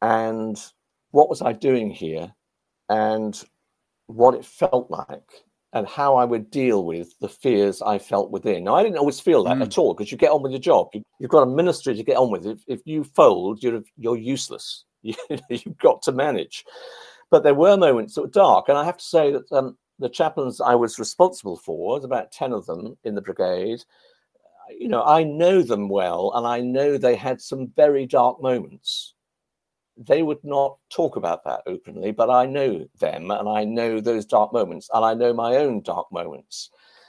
and what was I doing here, and what it felt like, and how I would deal with the fears I felt within. Now, I didn't always feel that mm. at all, because you get on with your job. You, you've got a ministry to get on with. If, if you fold, you're you're useless. You, you've got to manage. But there were moments that were dark, and I have to say that um, the chaplains I was responsible for, there's about ten of them in the brigade, you know, I know them well, and I know they had some very dark moments. They would not talk about that openly, but I know them, and I know those dark moments, and I know my own dark moments.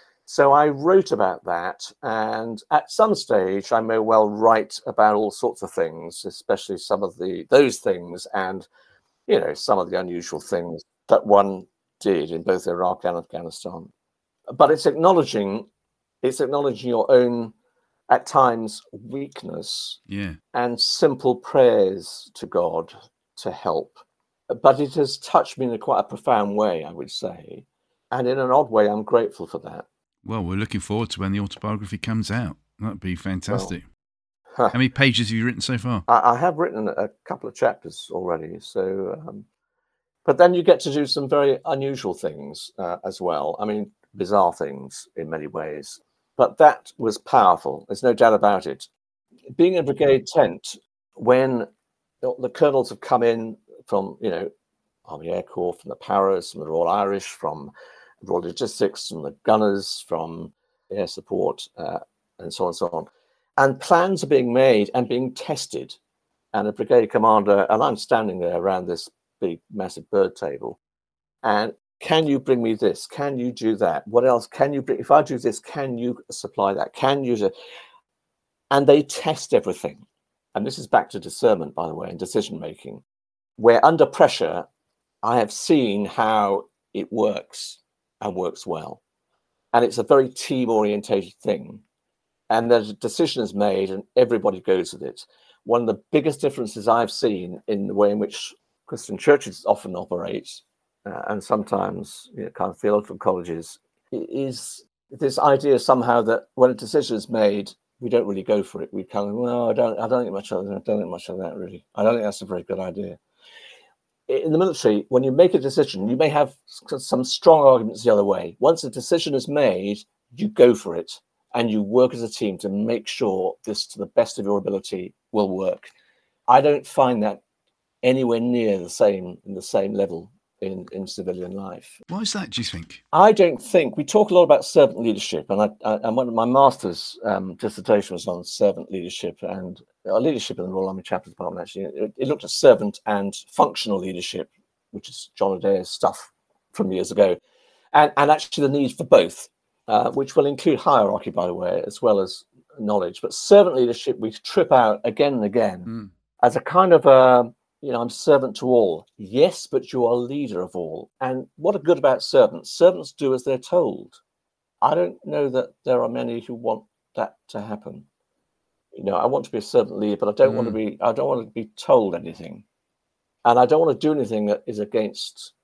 So I wrote about that, and at some stage I may well write about all sorts of things, especially some of the those things, and you know, some of the unusual things that one did in both Iraq and Afghanistan. But it's acknowledging, it's acknowledging your own, at times, weakness, yeah, and simple prayers to God to help. But it has touched me in a quite a profound way, I would say. And in an odd way, I'm grateful for that. Well, we're looking forward to when the autobiography comes out. That'd be fantastic. Well, How many pages have you written so far? I, I have written a couple of chapters already. So, um, but then you get to do some very unusual things uh, as well. I mean, bizarre things in many ways. But that was powerful. There's no doubt about it. Being in a brigade tent, when the colonels have come in from, you know, Army Air Corps, from the Paras, from the Royal Irish, from Royal Logistics, from the gunners, from air support, uh, and so on and so on. And plans are being made and being tested and a brigade commander, and I'm standing there around this big, massive bird table. And can you bring me this? Can you do that? What else can you bring? If I do this, can you supply that? Can you? Do... And they test everything. And this is back to discernment, by the way, and decision making, where under pressure, I have seen how it works and works well. And it's a very team orientated thing. And there's a decision is made and everybody goes with it. One of the biggest differences I've seen in the way in which Christian churches often operate, uh, and sometimes, you know, kind of theological colleges, is this idea somehow that when a decision is made, we don't really go for it. We kind of, well, I don't, I don't think much of that. I don't think much of that, really. I don't think that's a very good idea. In the military, when you make a decision, you may have some strong arguments the other way. Once a decision is made, you go for it, and you work as a team to make sure this, to the best of your ability, will work. I don't find that anywhere near the same in the same level in, in civilian life. Why is that, do you think? I don't think, we talk a lot about servant leadership, and I, I and one of my master's um, dissertation was on servant leadership and uh, leadership in the Royal Army Chaplains Department. Actually, it, it looked at servant and functional leadership, which is John Adair's stuff from years ago, and and actually the need for both, uh, which will include hierarchy, by the way, as well as knowledge. But servant leadership, we trip out again and again mm. as a kind of a, you know, I'm servant to all. Yes, but you are leader of all. And what are good about servants? Servants do as they're told. I don't know that there are many who want that to happen. You know, I want to be a servant leader, but I don't mm. want to be, I don't want to be told anything. And I don't want to do anything that is against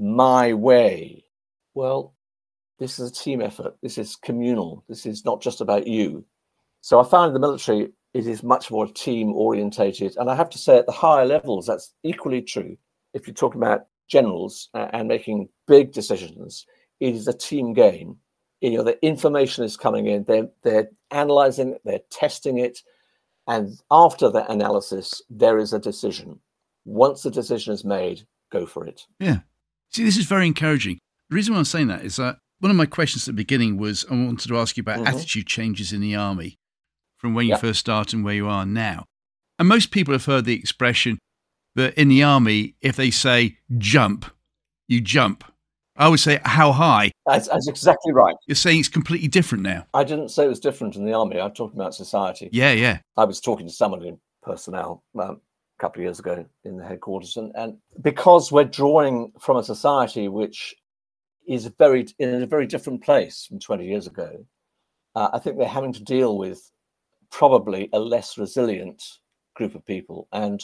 my way. Well, this is a team effort. This is communal. This is not just about you. So I found in the military, it is much more team orientated. And I have to say at the higher levels, that's equally true. If you're talking about generals uh, and making big decisions, it is a team game. You know, the information is coming in, they're, they're analyzing it, they're testing it. And after that analysis, there is a decision. Once the decision is made, go for it. Yeah. See, this is very encouraging. The reason why I'm saying that is that one of my questions at the beginning was I wanted to ask you about mm-hmm. attitude changes in the army from when you yep. first started and where you are now. And most people have heard the expression that in the army, if they say jump, you jump. I would say how high. That's, that's exactly right. You're saying it's completely different now. I didn't say it was different in the army. I'm talking about society. Yeah, yeah. I was talking to someone in personnel um, a couple of years ago in the headquarters. And, and because we're drawing from a society which is very in a very different place from twenty years ago, uh, I think they're having to deal with probably a less resilient group of people. And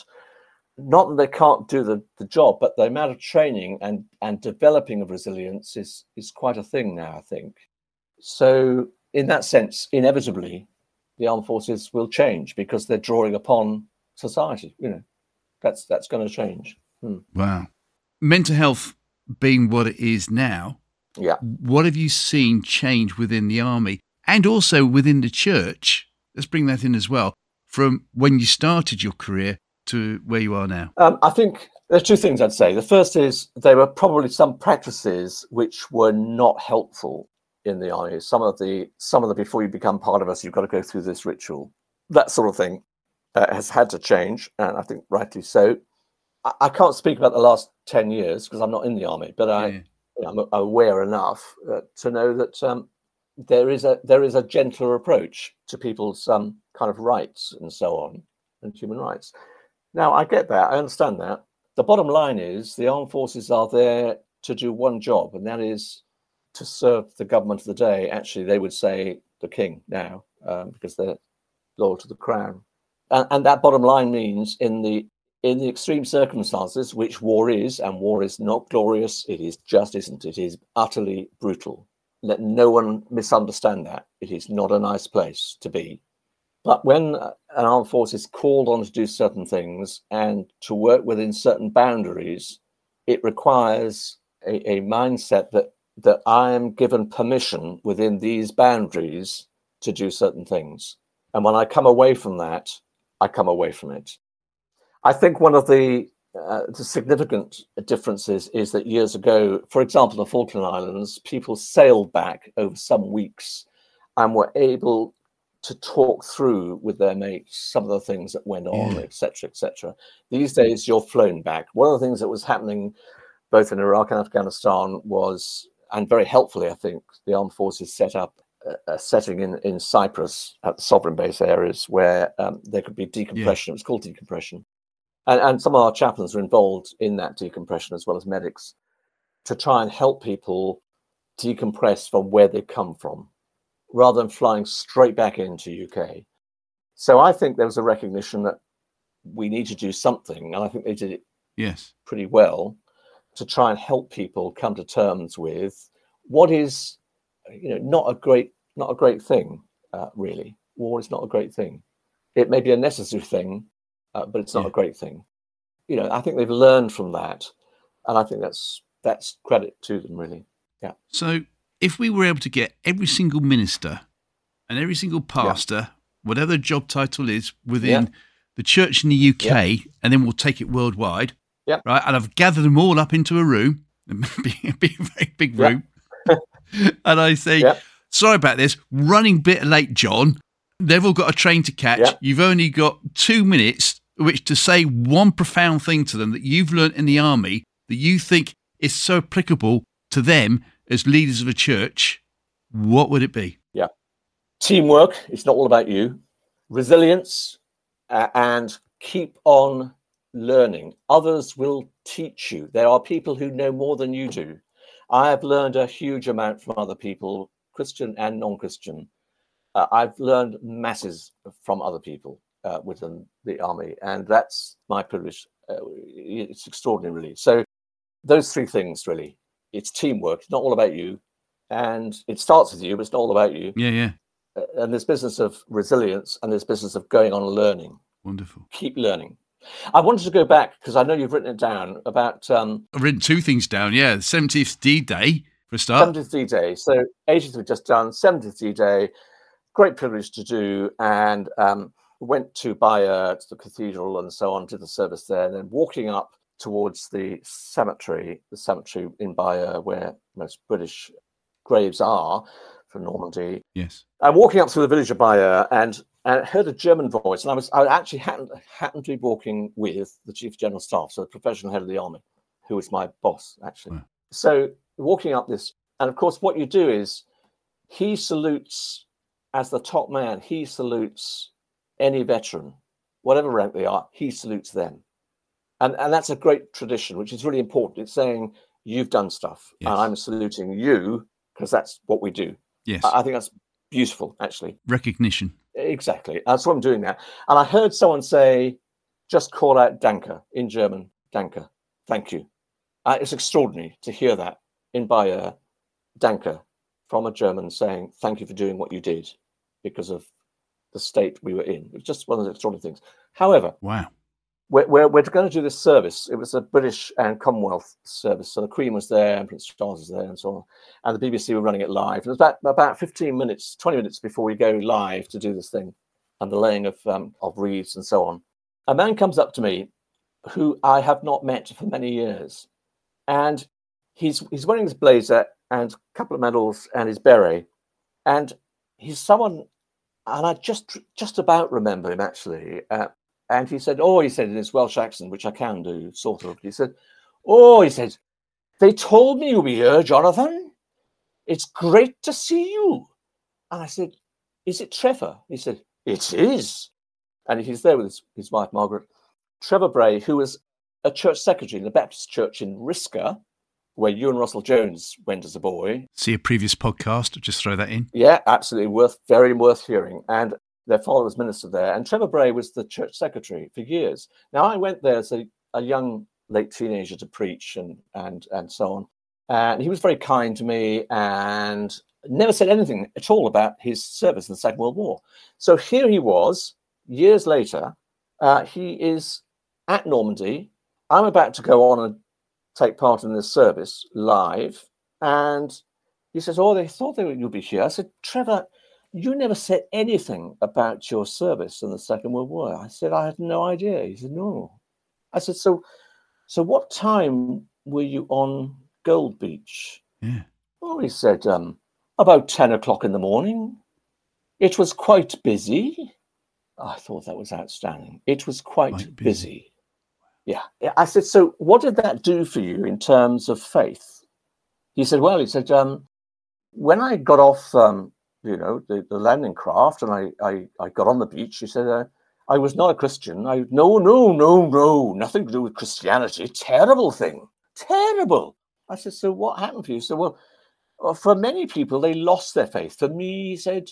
not that they can't do the, the job, but the amount of training and, and developing of resilience is, is quite a thing now, I think. So in that sense, inevitably, the armed forces will change because they're drawing upon society. You know, that's that's going to change. Hmm. Wow. Mental health being what it is now, yeah. What have you seen change within the army and also within the church? Let's bring that in as well, from when you started your career to where you are now. Um, I think there's two things I'd say. The first is there were probably some practices which were not helpful in the army. Some of the, some of the before you become part of us, you've got to go through this ritual. That sort of thing uh, has had to change, and I think rightly so. I, I can't speak about the last ten years because I'm not in the army, but I, yeah. you know, I'm aware enough uh, to know that um, there is a there is a gentler approach to people's um, kind of rights and so on, and human rights. Now, I get that. I understand that. The bottom line is the armed forces are there to do one job, and that is to serve the government of the day. Actually, they would say the king now, um, because they're loyal to the crown. And, and that bottom line means in the in the extreme circumstances, which war is, and war is not glorious, it is just isn't. It is utterly brutal. Let no one misunderstand that. It is not a nice place to be. But when an armed force is called on to do certain things and to work within certain boundaries, it requires a, a mindset that, that I am given permission within these boundaries to do certain things. And when I come away from that, I come away from it. I think one of the, uh, the significant differences is that years ago, for example, the Falkland Islands, people sailed back over some weeks and were able to talk through with their mates some of the things that went on, Yeah. et cetera, et cetera. These days, you're flown back. One of the things that was happening both in Iraq and Afghanistan was, and very helpfully, I think, the armed forces set up a, a setting in, in Cyprus at the sovereign base areas where um, there could be decompression. Yeah. It was called decompression. And, and some of our chaplains were involved in that decompression as well as medics to try and help people decompress from where they come from, rather than flying straight back into U K. So I think there was a recognition that we need to do something, and I think they did it Yes. pretty well to try and help people come to terms with what is, you know, not a great, not a great thing, uh, really. War is not a great thing. It may be a necessary thing, uh, but it's not Yeah. a great thing. You know, I think they've learned from that, and I think that's that's credit to them, really. Yeah. So if we were able to get every single minister and every single pastor, whatever the job title is, within Yeah. the church in the U K, and then we'll take it worldwide, Yeah. right? And I've gathered them all up into a room, a big, big, very big Yeah. room, and I say, Yeah. sorry about this, running a bit late, John. They've all got a train to catch. Yeah. You've only got two minutes which to say one profound thing to them that you've learnt in the army that you think is so applicable to them as leaders of a church. What would it be? Yeah. Teamwork. It's not all about you. Resilience, uh, and keep on learning. Others will teach you. There are people who know more than you do. I have learned a huge amount from other people, Christian and non-Christian. Uh, I've learned masses from other people uh, within the army, and that's my privilege. Uh, it's extraordinary, really. So those three things, really. It's teamwork. It's not all about you. And it starts with you, but it's not all about you. Yeah, yeah. Uh, and this business of resilience and this business of going on and learning. Wonderful. Keep learning. I wanted to go back, because I know you've written it down, about um, I've written two things down, yeah. The seventieth D-Day, for a start. seventieth D-Day. So eightieth we've just done, seventieth D-Day, great privilege to do, and um, went to Bayeux, to the cathedral and so on, to the service there, and then walking up towards the cemetery, the cemetery in Bayeux, where most British graves are, for Normandy. Yes. I'm walking up through the village of Bayeux, and and I heard a German voice, and I was I actually happened happened to be walking with the Chief of General Staff, so the professional head of the army, who was my boss actually. Wow. So walking up this, and of course, what you do is he salutes as the top man. He salutes any veteran, whatever rank they are. He salutes them, and and that's a great tradition, which is really important. It's saying you've done stuff, Yes. and I'm saluting you because that's what we do. Yes. I I think that's beautiful, actually. Recognition. Exactly. That's what I'm doing now. And I heard someone say, just call out Danke in German. Danke. Thank you. Uh, it's extraordinary to hear that in Bayeux. Danke from a German saying, thank you for doing what you did because of the state we were in. It was just one of the extraordinary things. However, Wow. we're, we're, we're going to do this service. It was a British and Commonwealth service. So the Queen was there and Prince Charles was there and so on. And the B B C were running it live. And it was about, about fifteen minutes, twenty minutes before we go live to do this thing and the laying of, um, of wreaths and so on. A man comes up to me who I have not met for many years. And he's, he's wearing his blazer and a couple of medals and his beret. And he's someone, and I just, just about remember him actually. Uh, And he said, oh, he said in his Welsh accent, which I can do, sort of. He said, oh, he said, they told me you'll be here, Jonathan. It's great to see you. And I said, is it Trevor? He said, it is. And he's there with his, his wife, Margaret. Trevor Bray, who was a church secretary in the Baptist church in Risca, where you and Russell Jones went as a boy. See a previous podcast, just throw that in. Yeah, absolutely worth, very worth hearing. And their father was minister there, and Trevor Bray was the church secretary for years. Now, I went there as a, a young, late teenager to preach and and and so on. And he was very kind to me and never said anything at all about his service in the Second World War. So here he was, years later. Uh, he is at Normandy. I'm about to go on and take part in this service live. And he says, oh, they thought they would, you'd be here. I said, Trevor, you never said anything about your service in the Second World War. I said, I had no idea. He said, no. I said, so so what time were you on Gold Beach? Yeah. Oh, he said, um, about ten o'clock in the morning. It was quite busy. I thought that was outstanding. It was quite, Quite busy. busy. Yeah. I said, so what did that do for you in terms of faith? He said, well, he said, um, when I got off, um, you know, the, the landing craft and I, I, I got on the beach, he said, uh, I was not a Christian. I no, no, no, no, nothing to do with Christianity. Terrible thing. Terrible. I said, so what happened for you? He said, well, well, for many people, they lost their faith. For me, he said,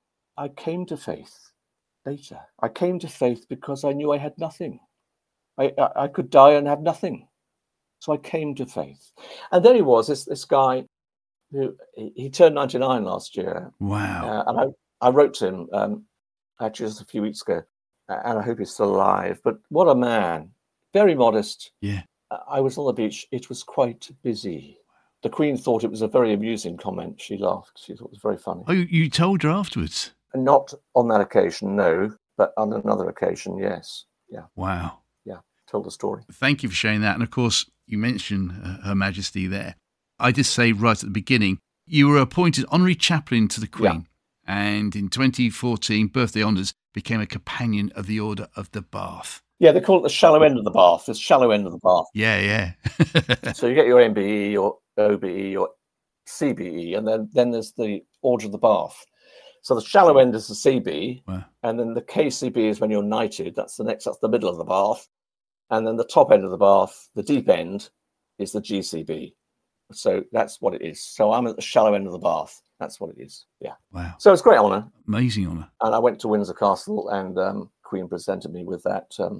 I came to faith later. I came to faith because I knew I had nothing. I, I, I could die and have nothing. So I came to faith. And there he was, this, this guy who, he, he turned ninety-nine last year. Wow. Uh, and I, I wrote to him, um, actually just a few weeks ago, and I hope he's still alive. But what a man. Very modest. Yeah. I was on the beach. It was quite busy. The Queen thought it was a very amusing comment. She laughed. She thought it was very funny. Oh, you told her afterwards? And not on that occasion, no. But on another occasion, yes. Yeah. Wow. Yeah. Told the story. Thank you for sharing that. And of course, you mentioned uh, Her Majesty there. I did say right at the beginning, you were appointed honorary chaplain to the Queen. Yeah. And in twenty fourteen, birthday honours, became a companion of the Order of the Bath. Yeah, they call it the shallow end of the bath. The shallow end of the bath. Yeah, yeah. So you get your M B E, your O B E, your C B E, and then, then there's the Order of the Bath. So the shallow end is the C B, wow. And then the K C B is when you're knighted. That's the next, that's the middle of the bath. And then the top end of the bath, the deep end, is the G C B. So that's what it is. So I'm at the shallow end of the bath. That's what it is. Yeah. Wow. So it's a great honour. Amazing honour. And I went to Windsor Castle and um, Queen presented me with that. Um,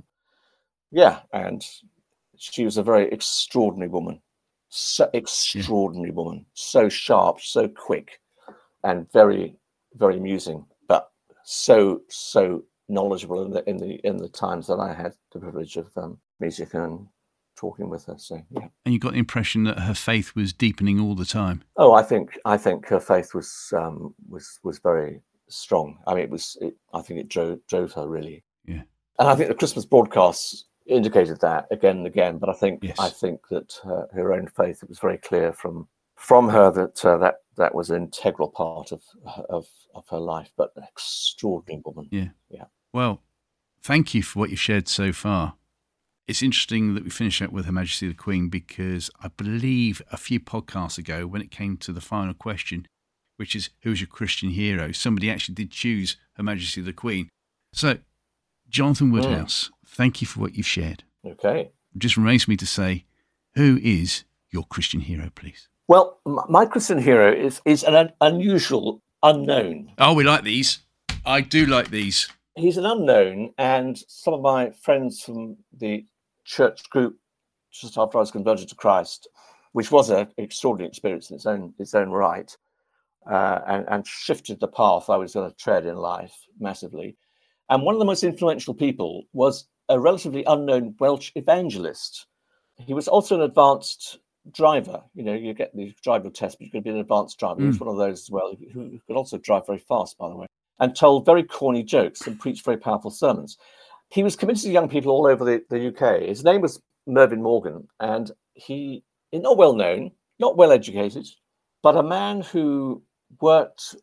yeah. And she was a very extraordinary woman. So extraordinary yeah. woman. So sharp, so quick, and very, very amusing, but so, so knowledgeable in the in the in the times that I had the privilege of um, meeting her and talking with her. So yeah. And you got the impression that her faith was deepening all the time. Oh, I think I think her faith was um, was was very strong. I mean, it was. It, I think it drove drove her really. Yeah. And I think the Christmas broadcasts indicated that again and again. But I think yes. I think that her, her own faith. It was very clear from from her that uh, that that was an integral part of of of her life. But an extraordinary woman. Yeah. Yeah. Well, thank you for what you've shared so far. It's interesting that we finish up with Her Majesty the Queen because I believe a few podcasts ago, when it came to the final question, which is who's your Christian hero, somebody actually did choose Her Majesty the Queen. So, Jonathan Woodhouse, mm. thank you for what you've shared. Okay. It just remains me to say, who is your Christian hero, please? Well, my Christian hero is, is an un- unusual unknown. Oh, we like these. I do like these. He's an unknown, and some of my friends from the church group just after I was converted to Christ, which was an extraordinary experience in its own its own right, uh, and, and shifted the path I was going to tread in life massively. And one of the most influential people was a relatively unknown Welsh evangelist. He was also an advanced driver. You know, you get the driver test, but you could be an advanced driver. Mm. He was one of those as well, who, who could also drive very fast, by the way, and told very corny jokes and preached very powerful sermons. He was committed to young people all over the, the U K. His name was Mervyn Morgan, and he is not well known, not well educated, but a man who worked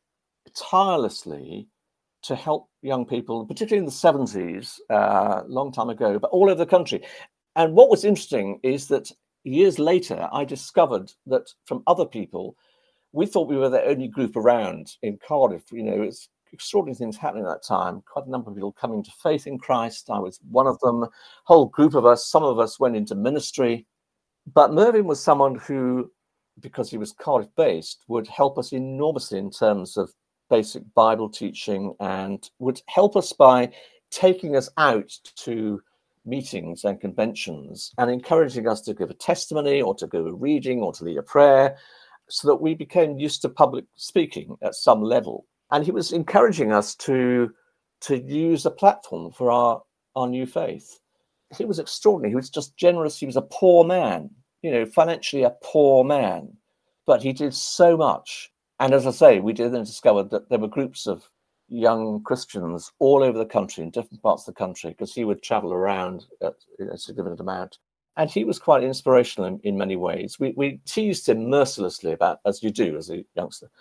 tirelessly to help young people, particularly in the seventies, a uh, long time ago, but all over the country. And what was interesting is that years later, I discovered that from other people, we thought we were the only group around in Cardiff. You know, it's extraordinary things happening at that time. Quite a number of people coming to faith in Christ. I was one of them. A whole group of us, some of us went into ministry. But Mervyn was someone who, because he was Cardiff-based, would help us enormously in terms of basic Bible teaching and would help us by taking us out to meetings and conventions and encouraging us to give a testimony or to go a reading or to lead a prayer so that we became used to public speaking at some level. And he was encouraging us to, to use a platform for our, our new faith. He was extraordinary. He was just generous. He was a poor man, you know, financially a poor man, but he did so much. And as I say, we did then discover that there were groups of young Christians all over the country, in different parts of the country, because he would travel around at a significant amount. And he was quite inspirational in, in many ways. We, we teased him mercilessly about, as you do as a youngster,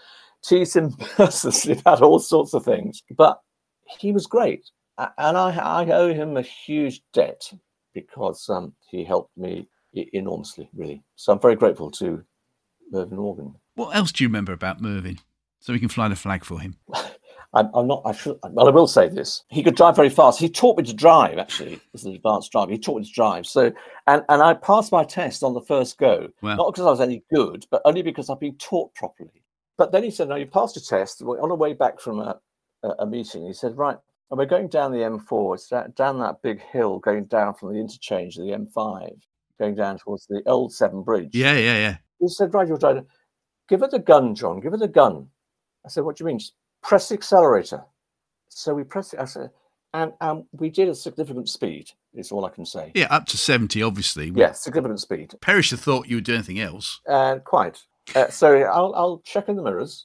teased him mercilessly about all sorts of things. But he was great. And I, I owe him a huge debt because um, he helped me enormously, really. So I'm very grateful to Mervyn Morgan. What else do you remember about Mervyn? So we can fly the flag for him. I'm, I'm not, I should, well, I will say this. He could drive very fast. He taught me to drive, actually, as an advanced driver. He taught me to drive. So, and, and I passed my test on the first go, wow. Not because I was any good, but only because I've been taught properly. But then he said, no, you passed your test. On the way back from a, a, a meeting, he said, right, and we're going down the M four. It's down that big hill, going down from the interchange of the M five, going down towards the old Severn Bridge. Yeah, yeah, yeah. He said, right, you're driving. Give it a gun, John. Give it a gun. I said, what do you mean? Just press the accelerator. So we pressed it. I said, and um, we did a significant speed, is all I can say. Yeah, up to seventy, obviously. Yes, yeah, significant speed. Perisher thought you would do anything else. Uh, quite. Uh, so I'll, I'll check in the mirrors.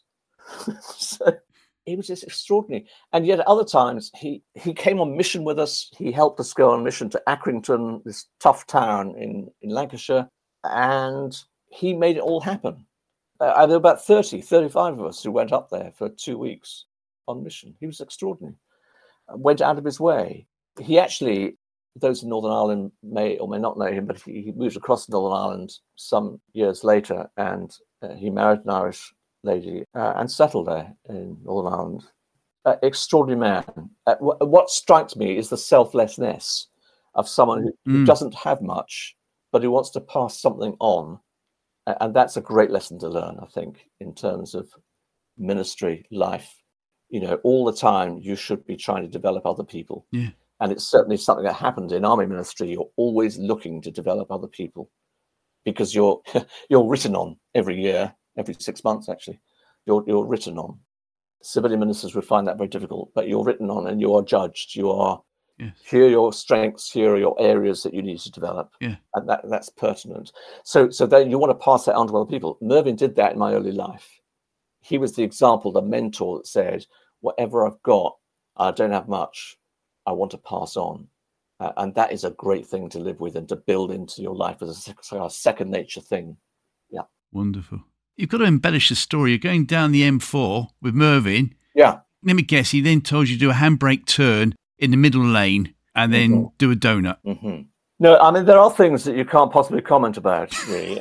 So he was just extraordinary. And yet at other times, he, he came on mission with us. He helped us go on mission to Accrington, this tough town in, in Lancashire. And he made it all happen. Uh, there were about thirty, thirty-five of us who went up there for two weeks on mission. He was extraordinary. Went out of his way. He actually, those in Northern Ireland may or may not know him, but he, he moved across to Northern Ireland some years later, and uh, he married an Irish lady uh, and settled there in Northern Ireland. Uh, extraordinary man. Uh, w- what strikes me is the selflessness of someone who, mm. who doesn't have much, but who wants to pass something on. And that's a great lesson to learn, I think, in terms of ministry, life. You know, all the time you should be trying to develop other people. Yeah. And it's certainly something that happened in army ministry. You're always looking to develop other people because you're you're written on every year, every six months, actually. You're you're written on. Civilian ministers would find that very difficult, but you're written on and you are judged. You are, yes. Here are your strengths, here are your areas that you need to develop. Yeah. And that, that's pertinent. So so then you want to pass that on to other people. Mervyn did that in my early life. He was the example, the mentor that said, whatever I've got, I don't have much, I want to pass on. Uh, and that is a great thing to live with and to build into your life as a, a second nature thing. Yeah. Wonderful. You've got to embellish the story. You're going down the M four with Mervyn. Yeah. Let me guess, he then told you to do a handbrake turn in the middle lane and then mm-hmm. do a donut. Mm-hmm. No, I mean, there are things that you can't possibly comment about, really.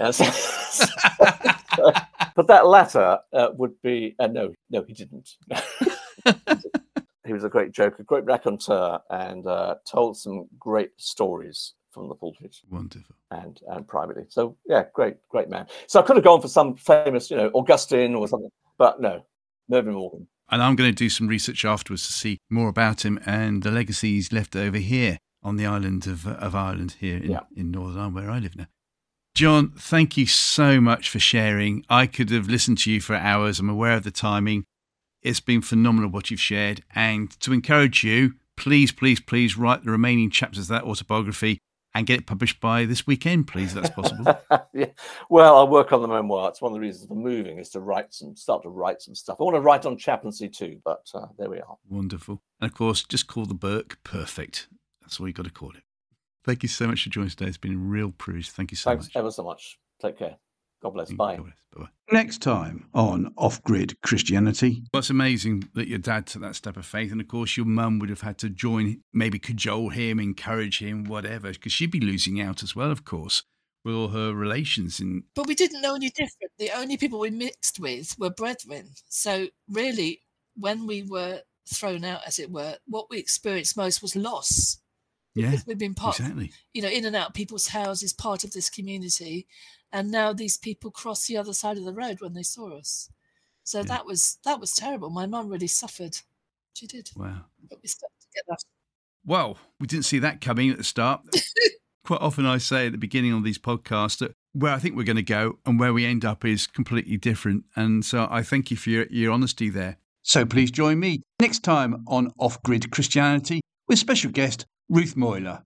But that latter uh, would be, uh, no, no, he didn't. He was a great joker, great raconteur, and uh, told some great stories from the pulpit. Wonderful. And and privately. So, yeah, great, great man. So I could have gone for some famous, you know, Augustine or something, but no, Mervyn Morgan. And I'm going to do some research afterwards to see more about him and the legacies left over here on the island of, of Ireland here in, yeah. in Northern Ireland, where I live now. John, thank you so much for sharing. I could have listened to you for hours. I'm aware of the timing. It's been phenomenal what you've shared. And to encourage you, please, please, please write the remaining chapters of that autobiography and get it published by this weekend, please, if that's possible. Yeah. Well, I'll work on the memoir. It's one of the reasons for moving is to write some, start to write some stuff. I want to write on chaplaincy too, but uh, there we are. Wonderful. And of course, just call the Burke perfect. That's all you've got to call it. Thank you so much for joining us today. It's been a real privilege. Thank you so Thanks much. Thanks ever so much. Take care. God bless. Bye. God bless. Bye-bye. Next time on Off-Grid Christianity. Well, it's amazing that your dad took that step of faith. And of course, your mum would have had to join, maybe cajole him, encourage him, whatever, because she'd be losing out as well, of course, with all her relations. In... But we didn't know any different. The only people we mixed with were brethren. So really, when we were thrown out, as it were, what we experienced most was loss. Yeah, because we've been part, exactly. you know, in and out of people's houses, part of this community, and now these people cross the other side of the road when they saw us. So yeah. that was that was terrible. My mum really suffered. She did. Wow. But we stuck together. Well, we didn't see that coming at the start. Quite often I say at the beginning of these podcasts that where I think we're going to go and where we end up is completely different. And so I thank you for your, your honesty there. So please join me next time on Off-Grid Christianity with special guest Ruth Moyler.